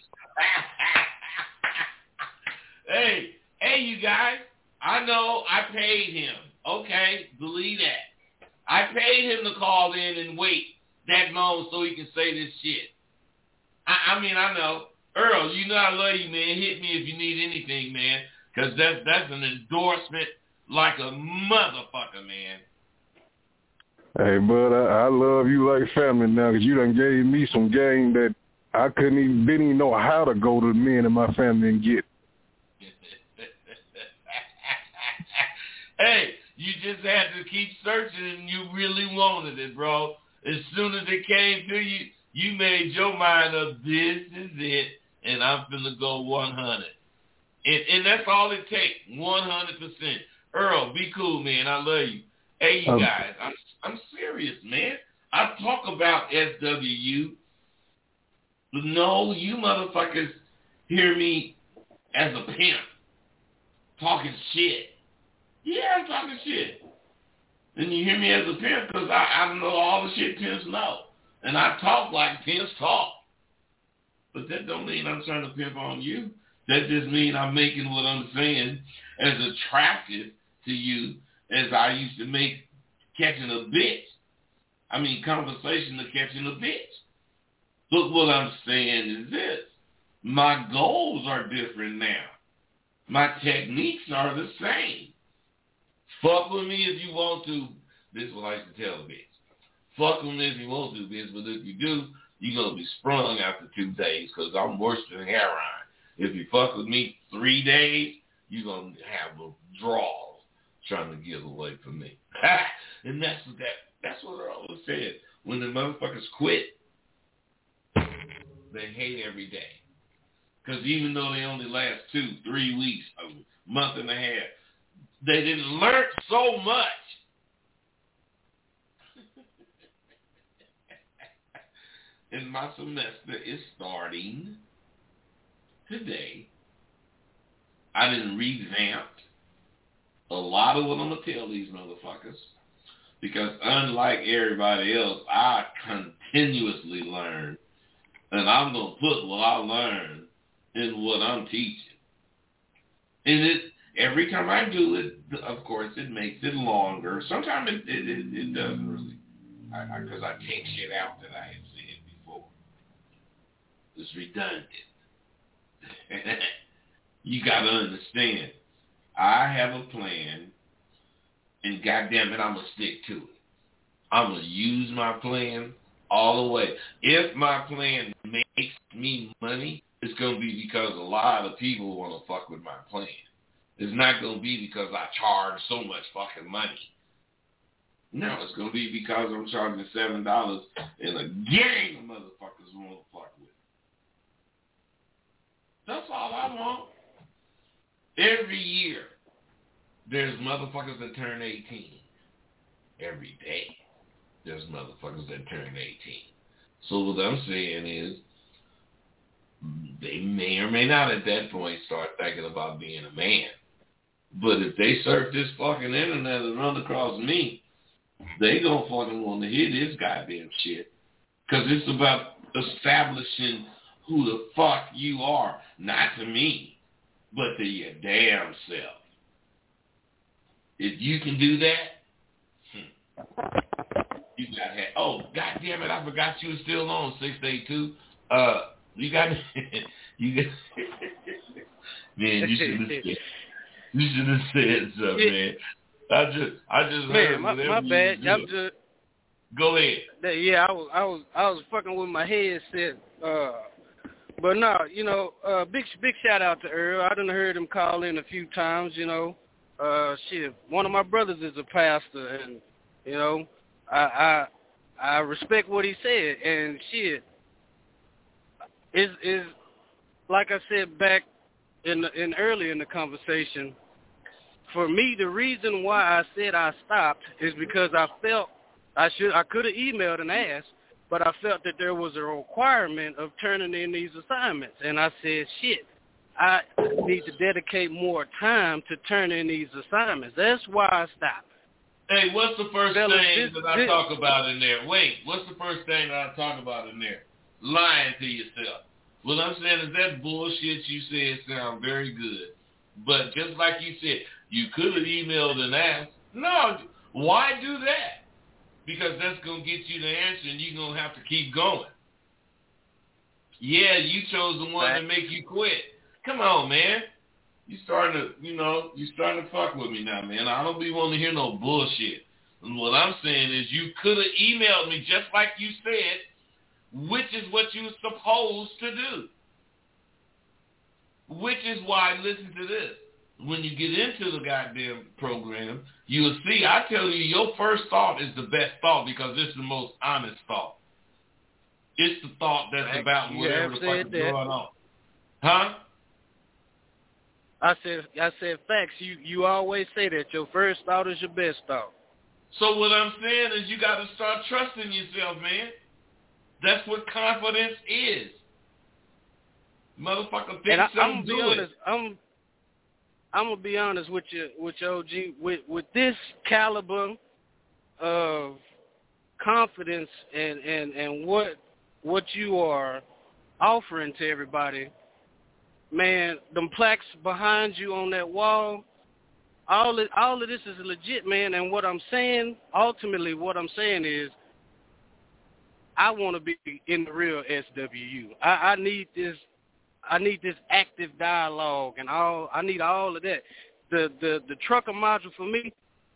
Hey, you guys, I know I paid him. Okay, believe that. I paid him to call in and wait that long so he can say this shit. I mean, I know. Earl, you know I love you, man. Hit me if you need anything, man. Because that's an endorsement like a motherfucker, man. Hey, bud, I love you like family now because you done gave me some game that I didn't even know how to go to the men in my family and get. Hey, you just had to keep searching and you really wanted it, bro. As soon as it came to you, you made your mind up, this is it, and I'm finna go 100. And that's all it takes, 100%. Earl, be cool, man. I love you. Hey, you guys, I'm serious, man. I talk about SWU. But no, you motherfuckers hear me as a pimp talking shit. Yeah, I'm talking shit. And you hear me as a pimp because I know all the shit pimps know. And I talk like pimps talk. But that don't mean I'm trying to pimp on you. That just means I'm making what I'm saying as attractive to you as I used to make catching a bitch. I mean, conversation of catching a bitch. But what I'm saying is this. My goals are different now. My techniques are the same. Fuck with me if you want to. This is what I used to tell a bitch. Fuck with me if you want to, bitch. But if you do, you're going to be sprung after 2 days because I'm worse than heroin. If you fuck with me 3 days, you're going to have withdrawals trying to get away from me. And that's what I always said. When the motherfuckers quit, they hate every day. Because even though they only last 2, 3 weeks, a month and a half, they didn't learn so much. And my semester is starting today. I didn't revamp a lot of what I'm going to tell these motherfuckers. Because unlike everybody else, I continuously learn. And I'm going to put what I learn in what I'm teaching. And every time I do it, of course, it makes it longer. Sometimes it doesn't really. Because I take shit out that I had said before. It's redundant. You got to understand. I have a plan, and goddamn it, I'm going to stick to it. I'm going to use my plan all the way. If my plan makes me money, it's going to be because a lot of people want to fuck with my plan. It's not going to be because I charge so much fucking money. No, it's going to be because I'm charging $7 and a gang of motherfuckers want to fuck with. That's all I want. Every year, there's motherfuckers that turn 18. Every day, there's motherfuckers that turn 18. So what I'm saying is, they may or may not at that point start thinking about being a man. But if they surf this fucking internet and run across me, they gonna fucking want to hear this goddamn shit. Because it's about establishing who the fuck you are. Not to me, but to your damn self. If you can do that, you got to have... Oh, goddamn it, I forgot you were still on 682. You got... Man, you should have said something, man. I just heard my bad. I'm just... Go ahead. Yeah, I was fucking with my headset. But no, you know, big shout out to Earl. I done heard him call in a few times. You know, shit. One of my brothers is a pastor, and you know, I respect what he said. And shit, is like I said back in earlier in the conversation. For me, the reason why I said I stopped is because I felt I could have emailed and asked, but I felt that there was a requirement of turning in these assignments. And I said, shit, I need to dedicate more time to turn in these assignments. That's why I stopped. Hey, what's the first thing that I talk about in there? Wait, what's the first thing that I talk about in there? Lying to yourself. What I'm saying is that bullshit you said sound very good. But just like you said, you could have emailed and asked. No, why do that? Because that's going to get you the answer and you're going to have to keep going. Yeah, you chose the one to make you quit. Come on, man. You starting to fuck with me now, man. I don't be wanting to hear no bullshit. And what I'm saying is you could have emailed me just like you said, which is what you were supposed to do. Which is why, listen to this. When you get into the goddamn program, you'll see, I tell you, your first thought is the best thought because it's the most honest thought. It's the thought that's about whatever the fuck is going on. Huh? I said facts. You always say that your first thought is your best thought. So what I'm saying is you got to start trusting yourself, man. That's what confidence is. Motherfucker, think something, do it. I'm gonna be honest with you, OG. With this caliber of confidence and what you are offering to everybody, man, them plaques behind you on that wall, all of this is legit, man. And what I'm saying, ultimately, is, I want to be in the real SWU. I need this. I need this active dialogue and all. I need all of that. The trucker module for me,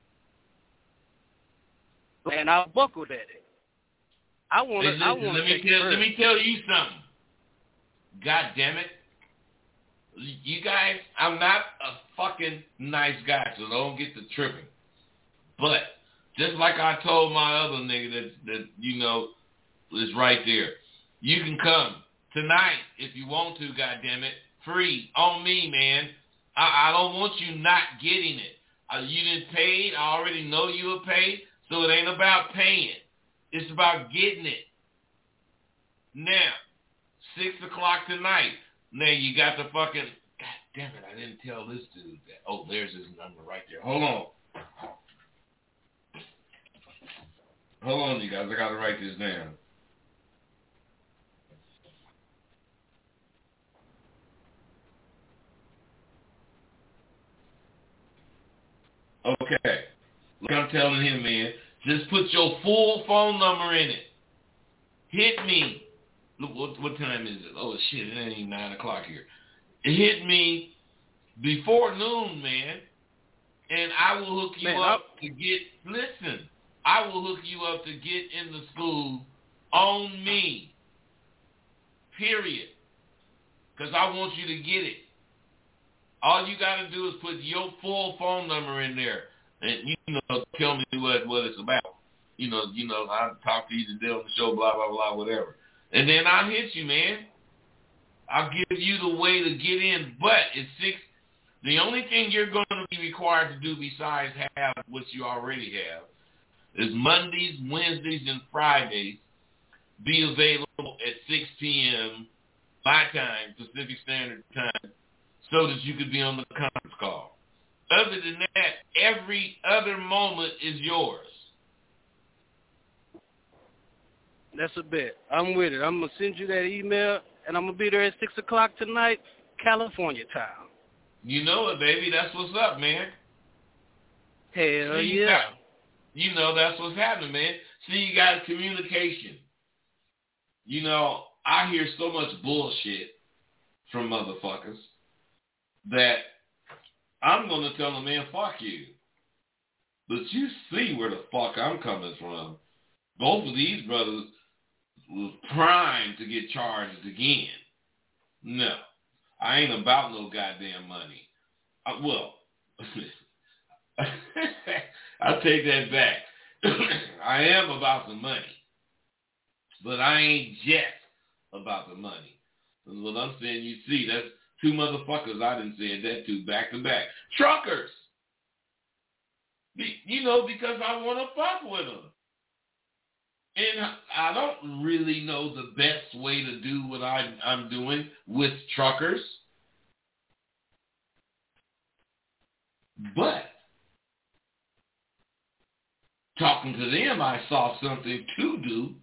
and I'll buckle at it. I want to. Let me tell you something. God damn it, you guys. I'm not a fucking nice guy, so don't get to tripping. But just like I told my other nigga that you know is right there, you can come tonight, if you want to, goddammit, free, on me, man. I don't want you not getting it. You didn't pay it. I already know you were paid, so it ain't about paying. It's about getting it. Now, 6 o'clock tonight. Now, you got the fucking, God damn it, I didn't tell this dude that. Oh, there's his number right there. Hold on. Hold on, you guys. I got to write this down. Okay. Like I'm telling him, man, just put your full phone number in it. Hit me. Look, what time is it? Oh, shit, it ain't even 9 o'clock here. Hit me before noon, man, and I will hook you up to get, listen, I will hook you up to get in the school on me, period, because I want you to get it. All you got to do is put your full phone number in there and, tell me what it's about. I'll talk to you today on the show, blah, blah, blah, whatever. And then I'll hit you, man. I'll give you the way to get in, but it's 6. The only thing you're going to be required to do besides have what you already have is Mondays, Wednesdays, and Fridays be available at 6 p.m. my time, Pacific Standard Time, so that you could be on the conference call. Other than that, every other moment is yours. That's a bet. I'm with it. I'm going to send you that email, and I'm going to be there at 6 o'clock tonight, California time. You know it, baby. That's what's up, man. Hell yeah. That's what's happening, man. See, you got communication. I hear so much bullshit from motherfuckers that I'm going to tell them, man, fuck you. But you see where the fuck I'm coming from. Both of these brothers was primed to get charged again. No, I ain't about no goddamn money. I'll take that back. I am about the money. But I ain't just about the money. That's what I'm saying. You see, that's 2 motherfuckers I done said that to back to back. Truckers. Because I want to fuck with them. And I don't really know the best way to do what I'm doing with truckers. But talking to them, I saw something to do.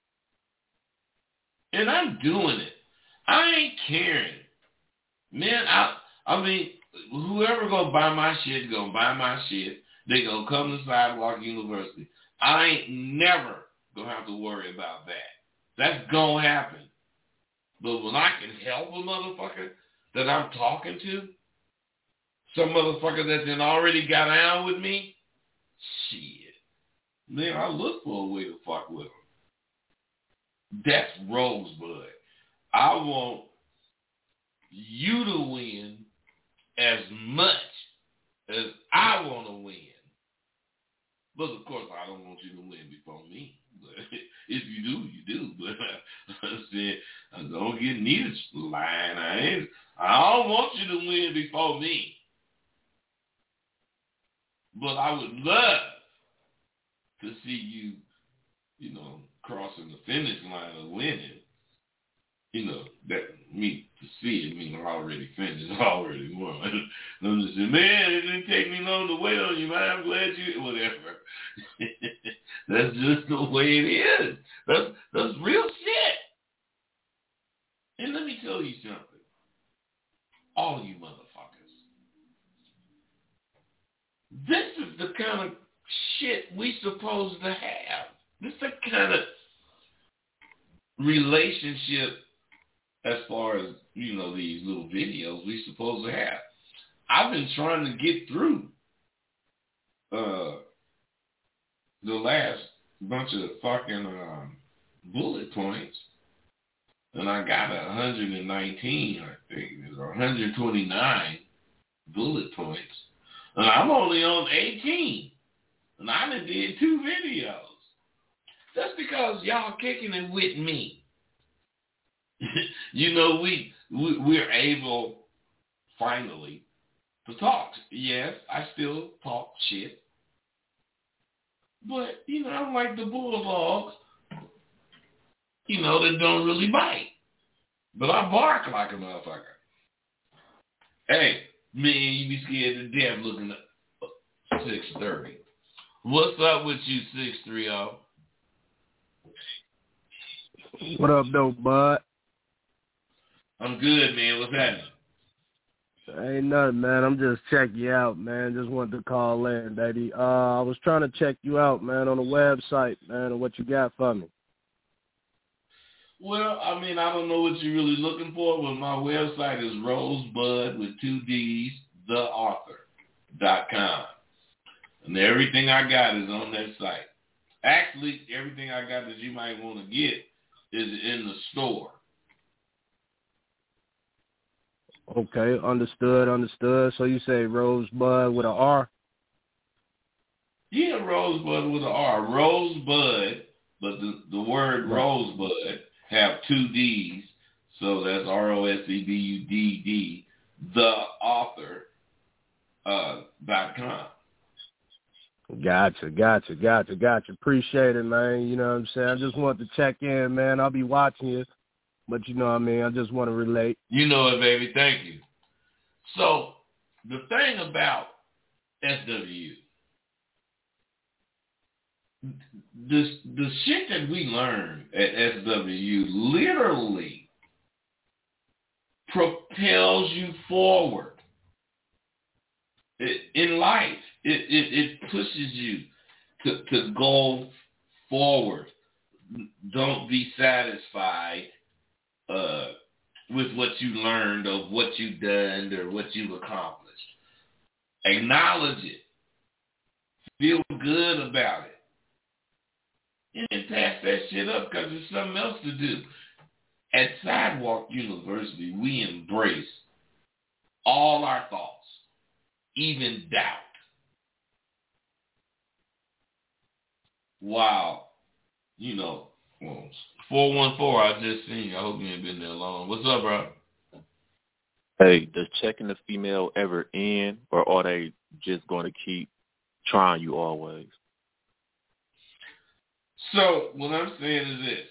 And I'm doing it. I ain't caring. Man, I mean, whoever gonna buy my shit, gonna buy my shit. They gonna come to Sidewalk University. I ain't never gonna have to worry about that. That's gonna happen. But when I can help a motherfucker that I'm talking to, some motherfucker that then already got down with me, shit, man, I look for a way to fuck with them. That's Rosebud. I want you to win as much as I want to win. But of course, I don't want you to win before me. But if you do, you do. But I said, don't get neither line. I don't want you to win before me. But I would love to see you know, crossing the finish line of winning. You know, that me to see it mean I already finished, I already won. I'm just saying, man, it didn't take me long to wait on you, man. I'm glad you, whatever. That's just the way it is. That's real shit. And let me tell you something. All you motherfuckers. This is the kind of shit we supposed to have. This is the kind of relationship as far as, you know, these little videos we supposed to have. I've been trying to get through the last bunch of fucking bullet points, and I got 119, I think, or 129 bullet points, and I'm only on 18, and I done did 2 videos. That's because y'all kicking it with me. You know, we're able finally to talk. Yes, I still talk shit, but you know, I'm like the bulldogs, you know, that don't really bite, but I bark like a motherfucker. Hey, man, you be scared to death looking at 630. What's up with you, 630? What up, though, bud? I'm good, man. What's happening? Ain't nothing, man. I'm just checking you out, man. Just wanted to call in, baby. I was trying to check you out, man, on the website, man, and what you got for me. Well, I mean, I don't know what you're really looking for, but my website is Rosebud with 2 Ds, theauthor.com. And everything I got is on that site. Actually, everything I got that you might want to get is in the store. Okay, understood. So you say Rosebud with an R? Yeah, Rosebud with an R. Rosebud, but the word Rosebud have 2 Ds, so that's ROSEBUDD, theauthor.com. Gotcha. Appreciate it, man. You know what I'm saying? I just wanted to check in, man. I'll be watching you. But you know what I mean? I just want to relate. You know it, baby. Thank you. So, the thing about SWU, the shit that we learn at SWU literally propels you forward. In life, it pushes you to go forward. Don't be satisfied with what you learned or what you've done or what you've accomplished. Acknowledge it. Feel good about it. And pass that shit up because there's something else to do. At Sidewalk University, we embrace all our thoughts, even doubt. Wow. You know, 414, I just seen you. I hope you ain't been there long. What's up, bro? Hey, does checking the female ever end, or are they just going to keep trying you always? So what I'm saying is this.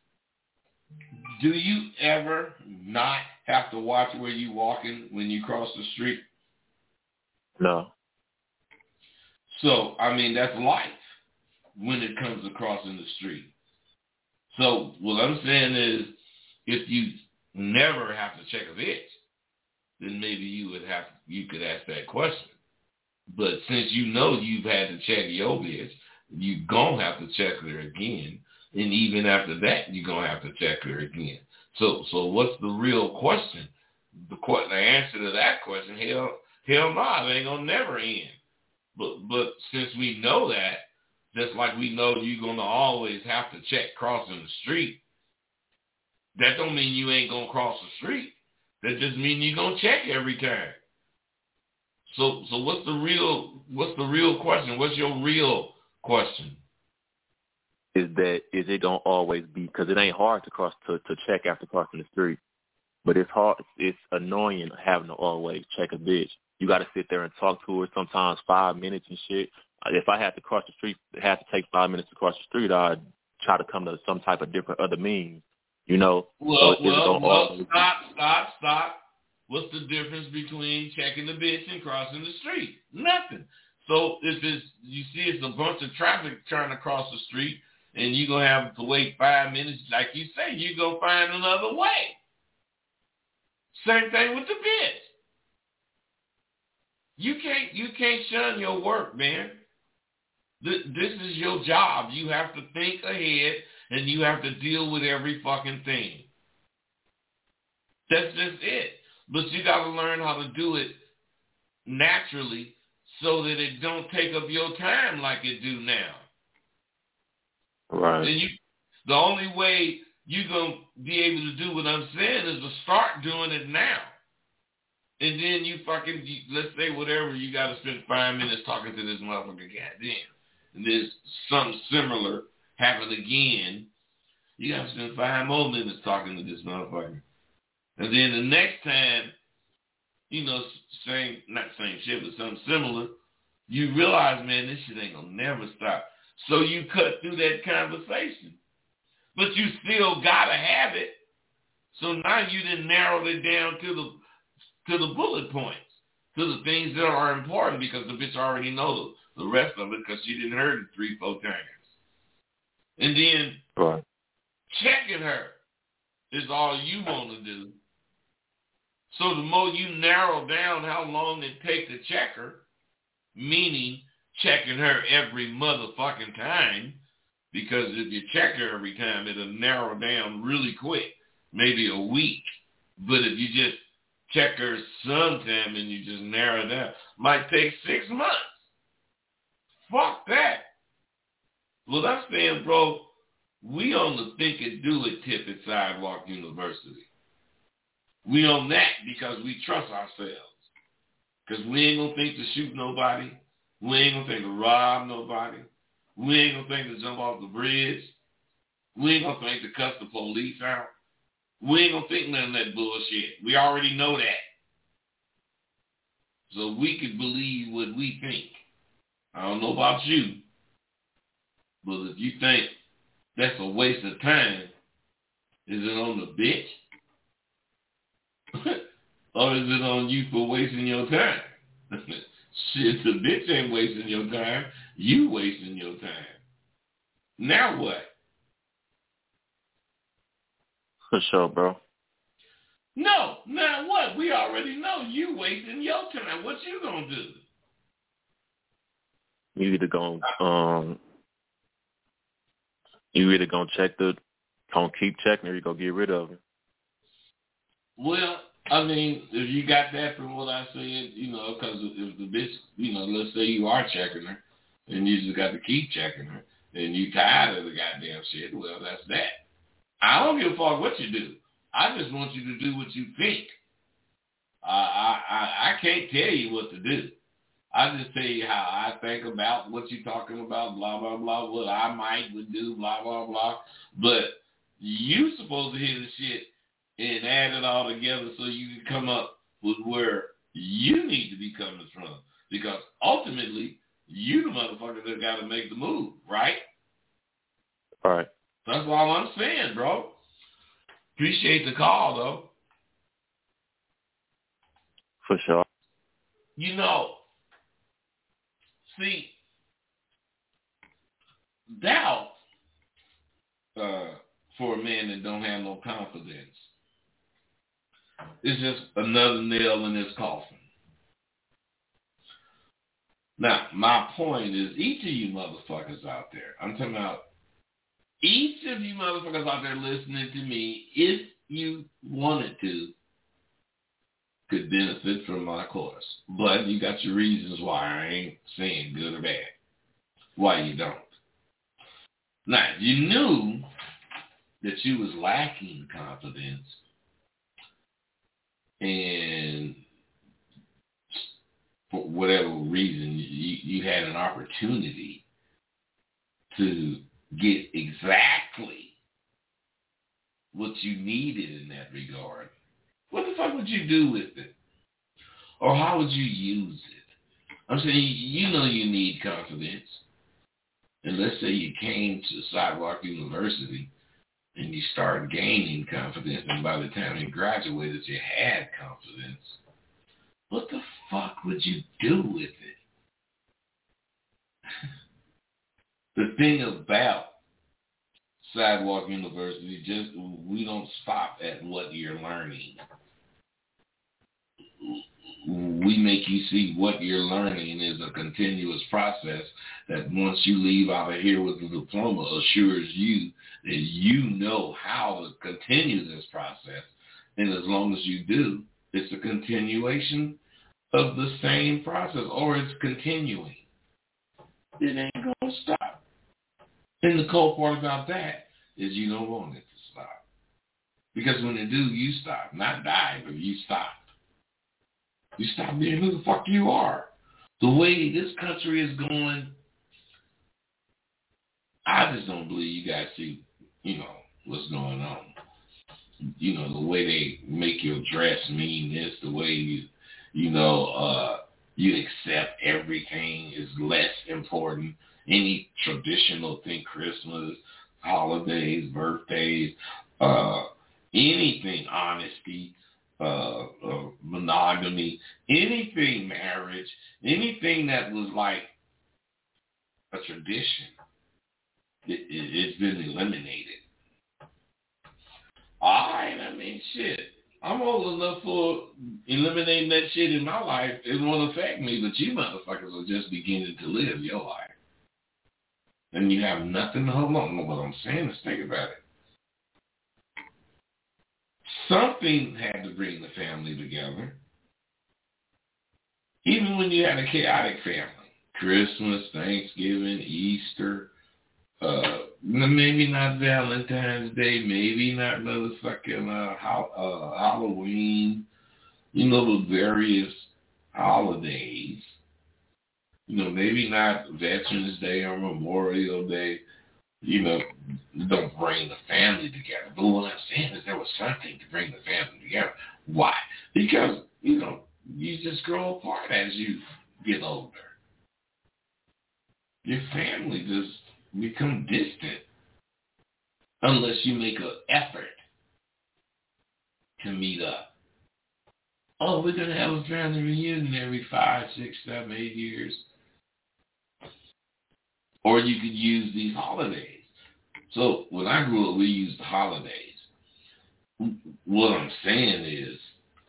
Do you ever not have to watch where you walking when you cross the street? No. So, I mean, that's life when it comes to crossing the street. So what I'm saying is if you never have to check a bitch, then maybe you could ask that question. But since you know you've had to check your bitch, you gonna have to check her again. And even after that, you're gonna have to check her again. So what's the real question? The answer to that question, hell no, it ain't gonna never end. But since we know that, just like we know you're gonna always have to check crossing the street, that don't mean you ain't gonna cross the street. That just means you're gonna check every time. So what's the real question? What's your real question? Is it gonna always be, because it ain't hard to check after crossing the street, but it's hard. It's annoying having to always check a bitch. You got to sit there and talk to her sometimes 5 minutes and shit. If I had to cross the street, it had to take 5 minutes to cross the street, I'd try to come to some type of different other means, you know. Well, stop. What's the difference between checking the bitch and crossing the street? Nothing. So if you see it's a bunch of traffic trying to cross the street and you're going to have to wait 5 minutes, like you say, you're going to find another way. Same thing with the bitch. You can't shun your work, man. This is your job. You have to think ahead and you have to deal with every fucking thing. That's just it. But you got to learn how to do it naturally so that it don't take up your time like it do now. Right. And the only way you're going to be able to do what I'm saying is to start doing it now. And then let's say whatever, you got to spend 5 minutes talking to this motherfucker, goddamn. And there's something similar happen again. You got to spend 5 more minutes talking to this motherfucker. And then the next time, not same shit, but something similar, you realize, man, this shit ain't going to never stop. So you cut through that conversation. But you still got to have it. So now you didn't narrow it down to the bullet points, to the things that are important, because the bitch already knows the rest of it because she didn't heard it 3-4 times. And then checking her is all you want to do. So the more you narrow down how long it takes to check her, meaning checking her every motherfucking time, because if you check her every time, it'll narrow down really quick, maybe a week. But if you just check her sometime and you just narrow it down, might take 6 months. Fuck that. Well, I'm saying, bro, we on the think and do it tip at Sidewalk University. We on that because we trust ourselves. Because we ain't going to think to shoot nobody. We ain't going to think to rob nobody. We ain't going to think to jump off the bridge. We ain't going to think to cuss the police out. We ain't going to think none of that bullshit. We already know that. So we can believe what we think. I don't know about you, but if you think that's a waste of time, is it on the bitch? Or is it on you for wasting your time? Shit, the bitch ain't wasting your time. You wasting your time. Now what? For sure, bro. No, now what? We already know you wasting your time. What you gonna do? You either gonna keep checking, or you gonna get rid of it. Well, I mean, if you got that from what I said, because if the bitch, let's say you are checking her, and you just got to keep checking her, and you tired of the goddamn shit, well, that's that. I don't give a fuck what you do. I just want you to do what you think. I can't tell you what to do. I just tell you how I think about what you're talking about, blah, blah, blah, what I would do, blah, blah, blah. But you supposed to hear the shit and add it all together so you can come up with where you need to be coming from. Because ultimately, you the motherfucker that got to make the move, right? All right. That's all I'm saying, bro. Appreciate the call, though. For sure. See, doubt for a man that don't have no confidence is just another nail in his coffin. Now, my point is, each of you motherfuckers out there, I'm talking about each of you motherfuckers out there listening to me, if you wanted to, could benefit from my course. But you got your reasons why I ain't saying good or bad. Why you don't. Now, if you knew that you was lacking confidence and for whatever reason you had an opportunity to get exactly what you needed in that regard, what the fuck would you do with it? Or how would you use it? I'm saying, you know you need confidence. And let's say you came to Sidewalk University and you started gaining confidence, and by the time you graduated, you had confidence. What the fuck would you do with it? The thing about Sidewalk University, we don't stop at what you're learning. We make you see what you're learning is a continuous process that once you leave out of here with a diploma assures you that you know how to continue this process. And as long as you do, it's a continuation of the same process, or it's continuing. It ain't going to stop. And the cool part about that is you don't want it to stop. Because when it do, you stop. Not die, but you stop. You stop being who the fuck you are. The way this country is going, I just don't believe you guys see, what's going on. The way they make your dress mean this, the way you accept everything is less important. Any traditional thing, Christmas, holidays, birthdays, anything, honesty, monogamy, anything, marriage, anything that was like a tradition, it's been eliminated. Shit. I'm old enough for eliminating that shit in my life. It won't affect me, but you motherfuckers are just beginning to live your life. And you have nothing to hold on to. What I'm saying is, think about it. Something had to bring the family together. Even when you had a chaotic family. Christmas, Thanksgiving, Easter, maybe not Valentine's Day, maybe not motherfucking Halloween, the various holidays. Maybe not Veterans Day or Memorial Day. Don't bring the family together. But what I'm saying is there was something to bring the family together. Why? Because, you just grow apart as you get older. Your family just become distant unless you make an effort to meet up. Oh, we're going to have a family reunion every 5, 6, 7, 8 years. Or you could use these holidays. So when I grew up, we used the holidays. What I'm saying is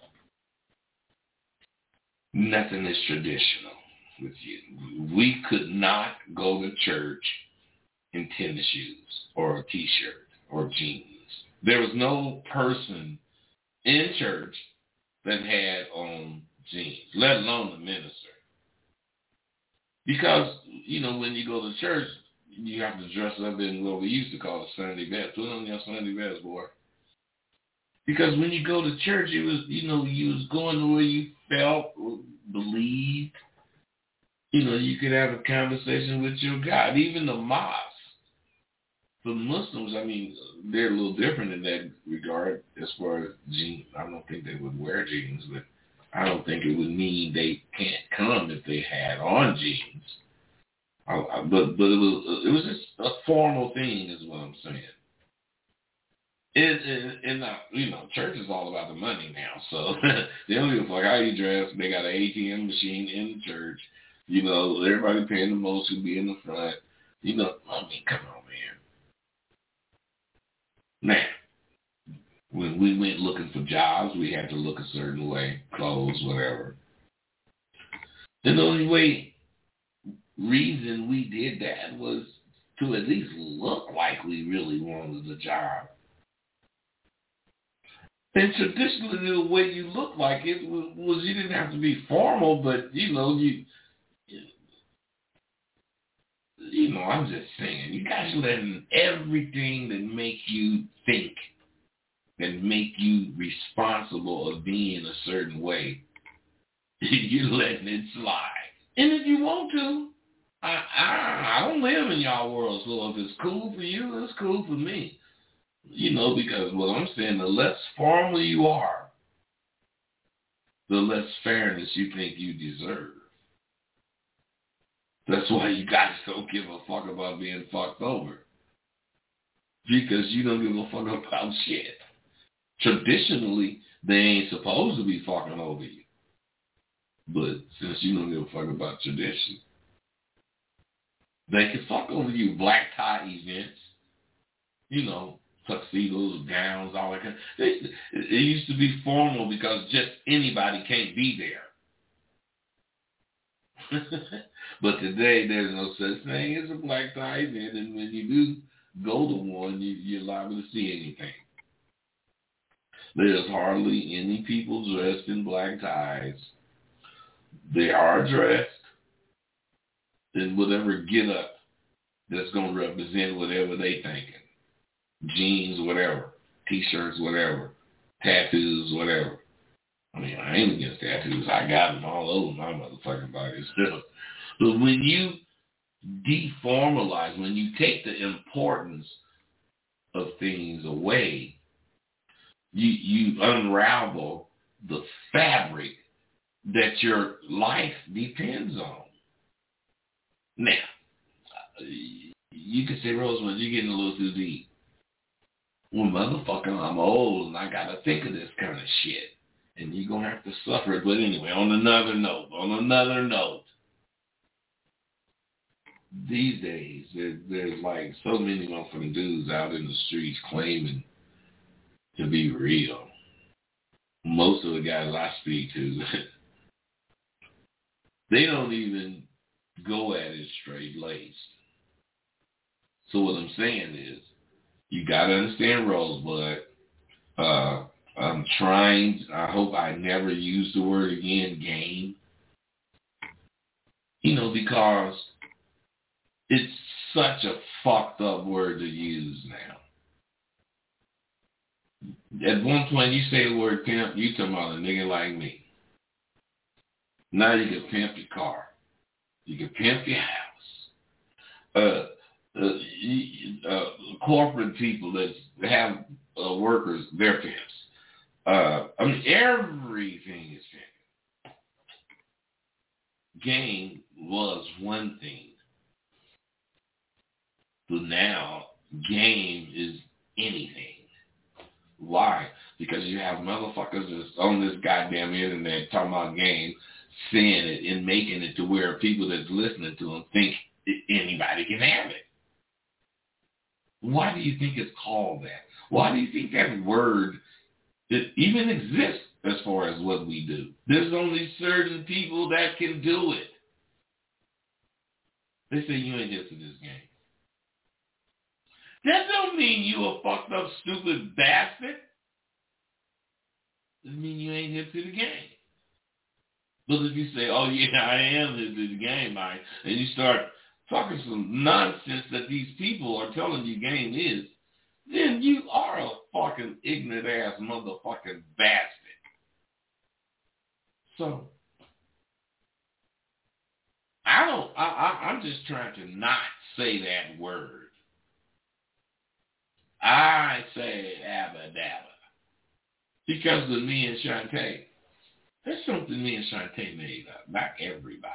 nothing is traditional with you. We could not go to church in tennis shoes or a t-shirt or jeans. There was no person in church that had on jeans, let alone the minister. Because, when you go to church, you have to dress up in what we used to call a Sunday best. Put on your Sunday best, boy. Because when you go to church, it was, you was going the way you felt, believed. You could have a conversation with your God. Even the mosque, for Muslims, they're a little different in that regard as far as jeans. I don't think they would wear jeans, but I don't think it would mean they can't come if they had on jeans. But it was just a formal thing is what I'm saying. And church is all about the money now. So they don't give a fuck how you dress. They got an ATM machine in the church. Everybody paying the most who be in the front. Come on, man. Now, when we went looking for jobs, we had to look a certain way, clothes, whatever. And the only way reason we did that was to at least look like we really wanted the job. And traditionally, the way you look like it was you didn't have to be formal, but, you know, I'm just saying, you guys letting everything that make you think and make you responsible of being a certain way, you're letting it slide. And if you want to, I don't live in y'all world, so if it's cool for you, it's cool for me. You know, because what I'm saying, the less formal you are, the less fairness you think you deserve. That's why you guys don't give a fuck about being fucked over. Because you don't give a fuck about shit. Traditionally, they ain't supposed to be fucking over you. But since you don't give a fuck about tradition, they can fuck over you. Black tie events, you know, tuxedos, gowns, all that kind of thing. It used to be formal because just anybody can't be there. But today, there's no such thing as a black tie event, and when you do go to one, you're liable to see anything. There's hardly any people dressed in black ties. They are dressed in whatever get-up that's going to represent whatever they thinking. Jeans, whatever. T-shirts, whatever. Tattoos, whatever. I mean, I ain't against tattoos. I got them all over my motherfucking body still. But when you deformalize, when you take the importance of things away, you unravel the fabric that your life depends on. Now, you can say, Rosemond, you're getting a little too deep. Well, motherfucker, I'm old and I got to think of this kind of shit. And you're going to have to suffer it. But anyway, on another note, these days, there's like so many motherfucking dudes out in the streets claiming to be real. Most of the guys I speak to, they don't even go at it straight-laced. So what I'm saying is, you got to understand Rosebud. I'm trying, I hope I never use the word again, game. You know, because it's such a fucked up word to use now. At one point, you say the word pimp, you talking about a nigga like me. Now you can pimp your car. You can pimp your house. Corporate people that have workers, they're pimps. I mean, everything is pimp. Game was one thing. But now, game is anything. Why? Because you have motherfuckers that's on this goddamn internet talking about game, saying it and making it to where people that's listening to them think anybody can have it. Why do you think it's called that? Why do you think that word it even exists as far as what we do? There's only certain people that can do it. They say you ain't hip to this game. That don't mean you a fucked up stupid bastard. Doesn't mean you ain't hip to the game. But if you say, oh yeah, I am hip to the game, and you start talking some nonsense that these people are telling you game is, then you are a fucking ignorant ass motherfucking bastard. So, I'm just trying to not say that word. I say abba dabba. Because of me and Shantae. That's something me and Shantae made up. Not everybody.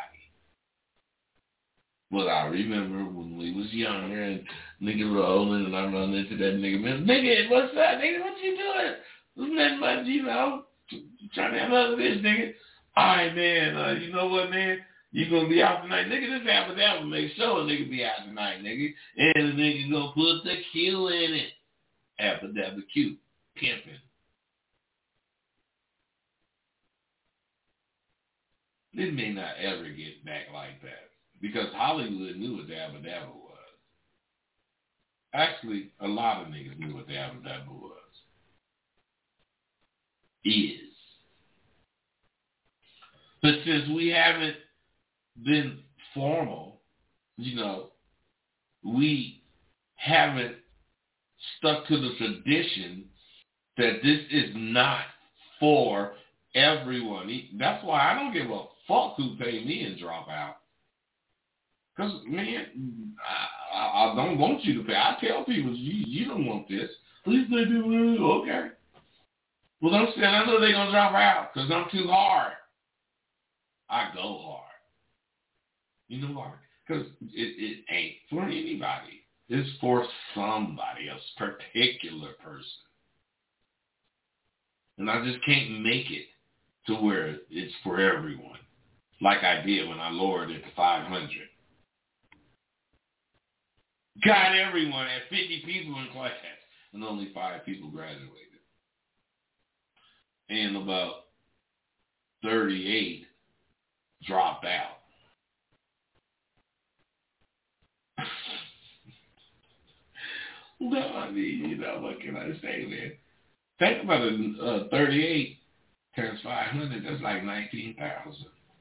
But I remember when we was younger and nigga rolling and I run into that nigga, man, nigga, what's up, nigga? What you doing? Wasn't that much, you know, trying to have another bitch, nigga. All right, man, you know what, man? You gonna be out tonight. Nigga, this apple dabba make sure a nigga be out tonight, nigga. And the nigga gonna put the Q in it. Apple dabba Q. Pimping. It may not ever get back like that. because Hollywood knew what the Abba Dabba was. Actually, a lot of niggas knew what the Abba Dabba was. Is. But since we haven't been formal, you know, we haven't stuck to the tradition that this is not for everyone. That's why I don't give a fuck who pay me and drop out. Because, man, I don't want you to pay. I tell people, you don't want this. At least they do. Okay. Well, don't say, I know they're going to drop out because I'm too hard. I go hard. You know why? Because it ain't for anybody. It's for somebody, a particular person. And I just can't make it to where it's for everyone, like I did when I lowered it to 500. Got everyone at 50 people in class, and only 5 people graduated. And about 38 dropped out. Well, I mean, you know, what can I say, man? Think about it, 38 times 500, that's like 19,000.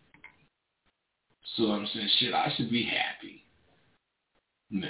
So I'm saying, shit, I should be happy. No.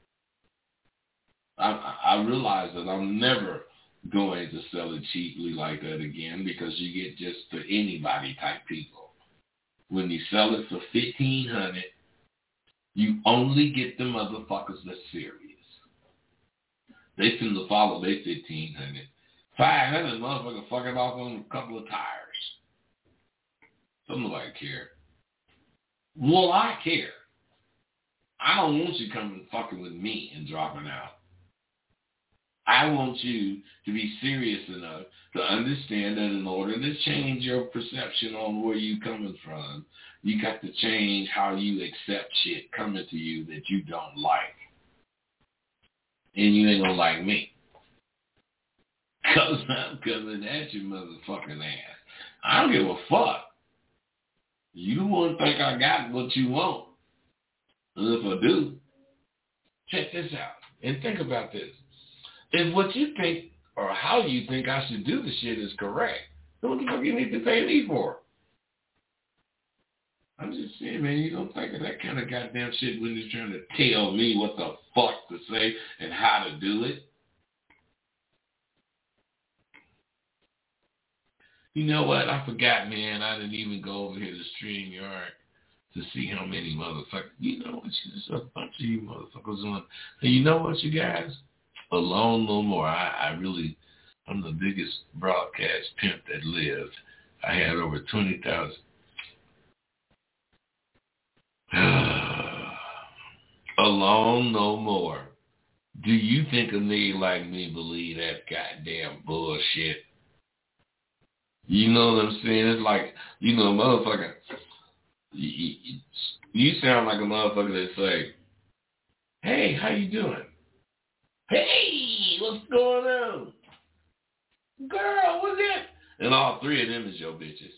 I realize that I'm never going to sell it cheaply like that again because you get just the anybody type people. When you sell it for $1,500, you only get the motherfuckers that's serious. They tend to follow their $1,500. $500 motherfucker fucking off on a couple of tires. Don't nobody care. Well, I care. I don't want you coming fucking with me and dropping out. I want you to be serious enough to understand that in order to change your perception on where you're coming from, you got to change how you accept shit coming to you that you don't like. And you ain't gonna like me. Because I'm coming at your motherfucking ass. I don't give a fuck. You don't want to think I got what you want. And if I do, check this out. And think about this. If what you think or how you think I should do the shit is correct, then what the fuck you need to pay me for? I'm just saying, man, you don't think of that kind of goddamn shit when you're trying to tell me what the fuck to say and how to do it. You know what? I forgot, man. I didn't even go over here to StreamYard to see how many motherfuckers. You know what? There's a bunch of you motherfuckers on. And you know what, you guys? Alone no more. I'm the biggest broadcast pimp that lived. I had over 20,000. Alone no more. Do you think a nigga like me believe that goddamn bullshit? You know what I'm saying? It's like, you know, motherfucker, you sound like a motherfucker that say, hey, how you doing? Hey, what's going on? Girl, what's that? And all 3 of them is your bitches.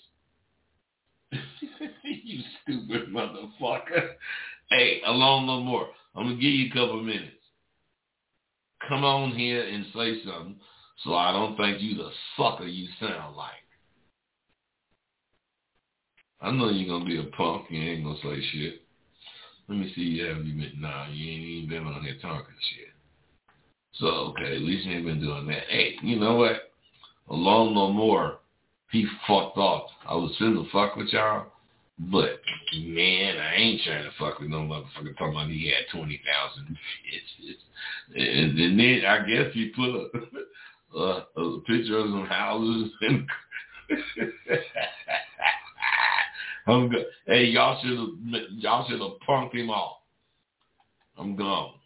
You stupid motherfucker. Hey, alone no more. I'm going to give you a couple minutes. Come on here and say something so I don't think you the sucker you sound like. I know you're going to be a punk. You ain't going to say shit. Let me see. Have you been? Nah, you ain't even been on here talking shit. So, okay, at least you ain't been doing that. Hey, you know what? Alone no more. He fucked off. I was finna fuck with y'all, but, man, I ain't trying to fuck with no motherfucker talking about he had 20,000 bitches. And then I guess he put a picture of some houses and I'm good. Hey, y'all should have punked him off. I'm gone.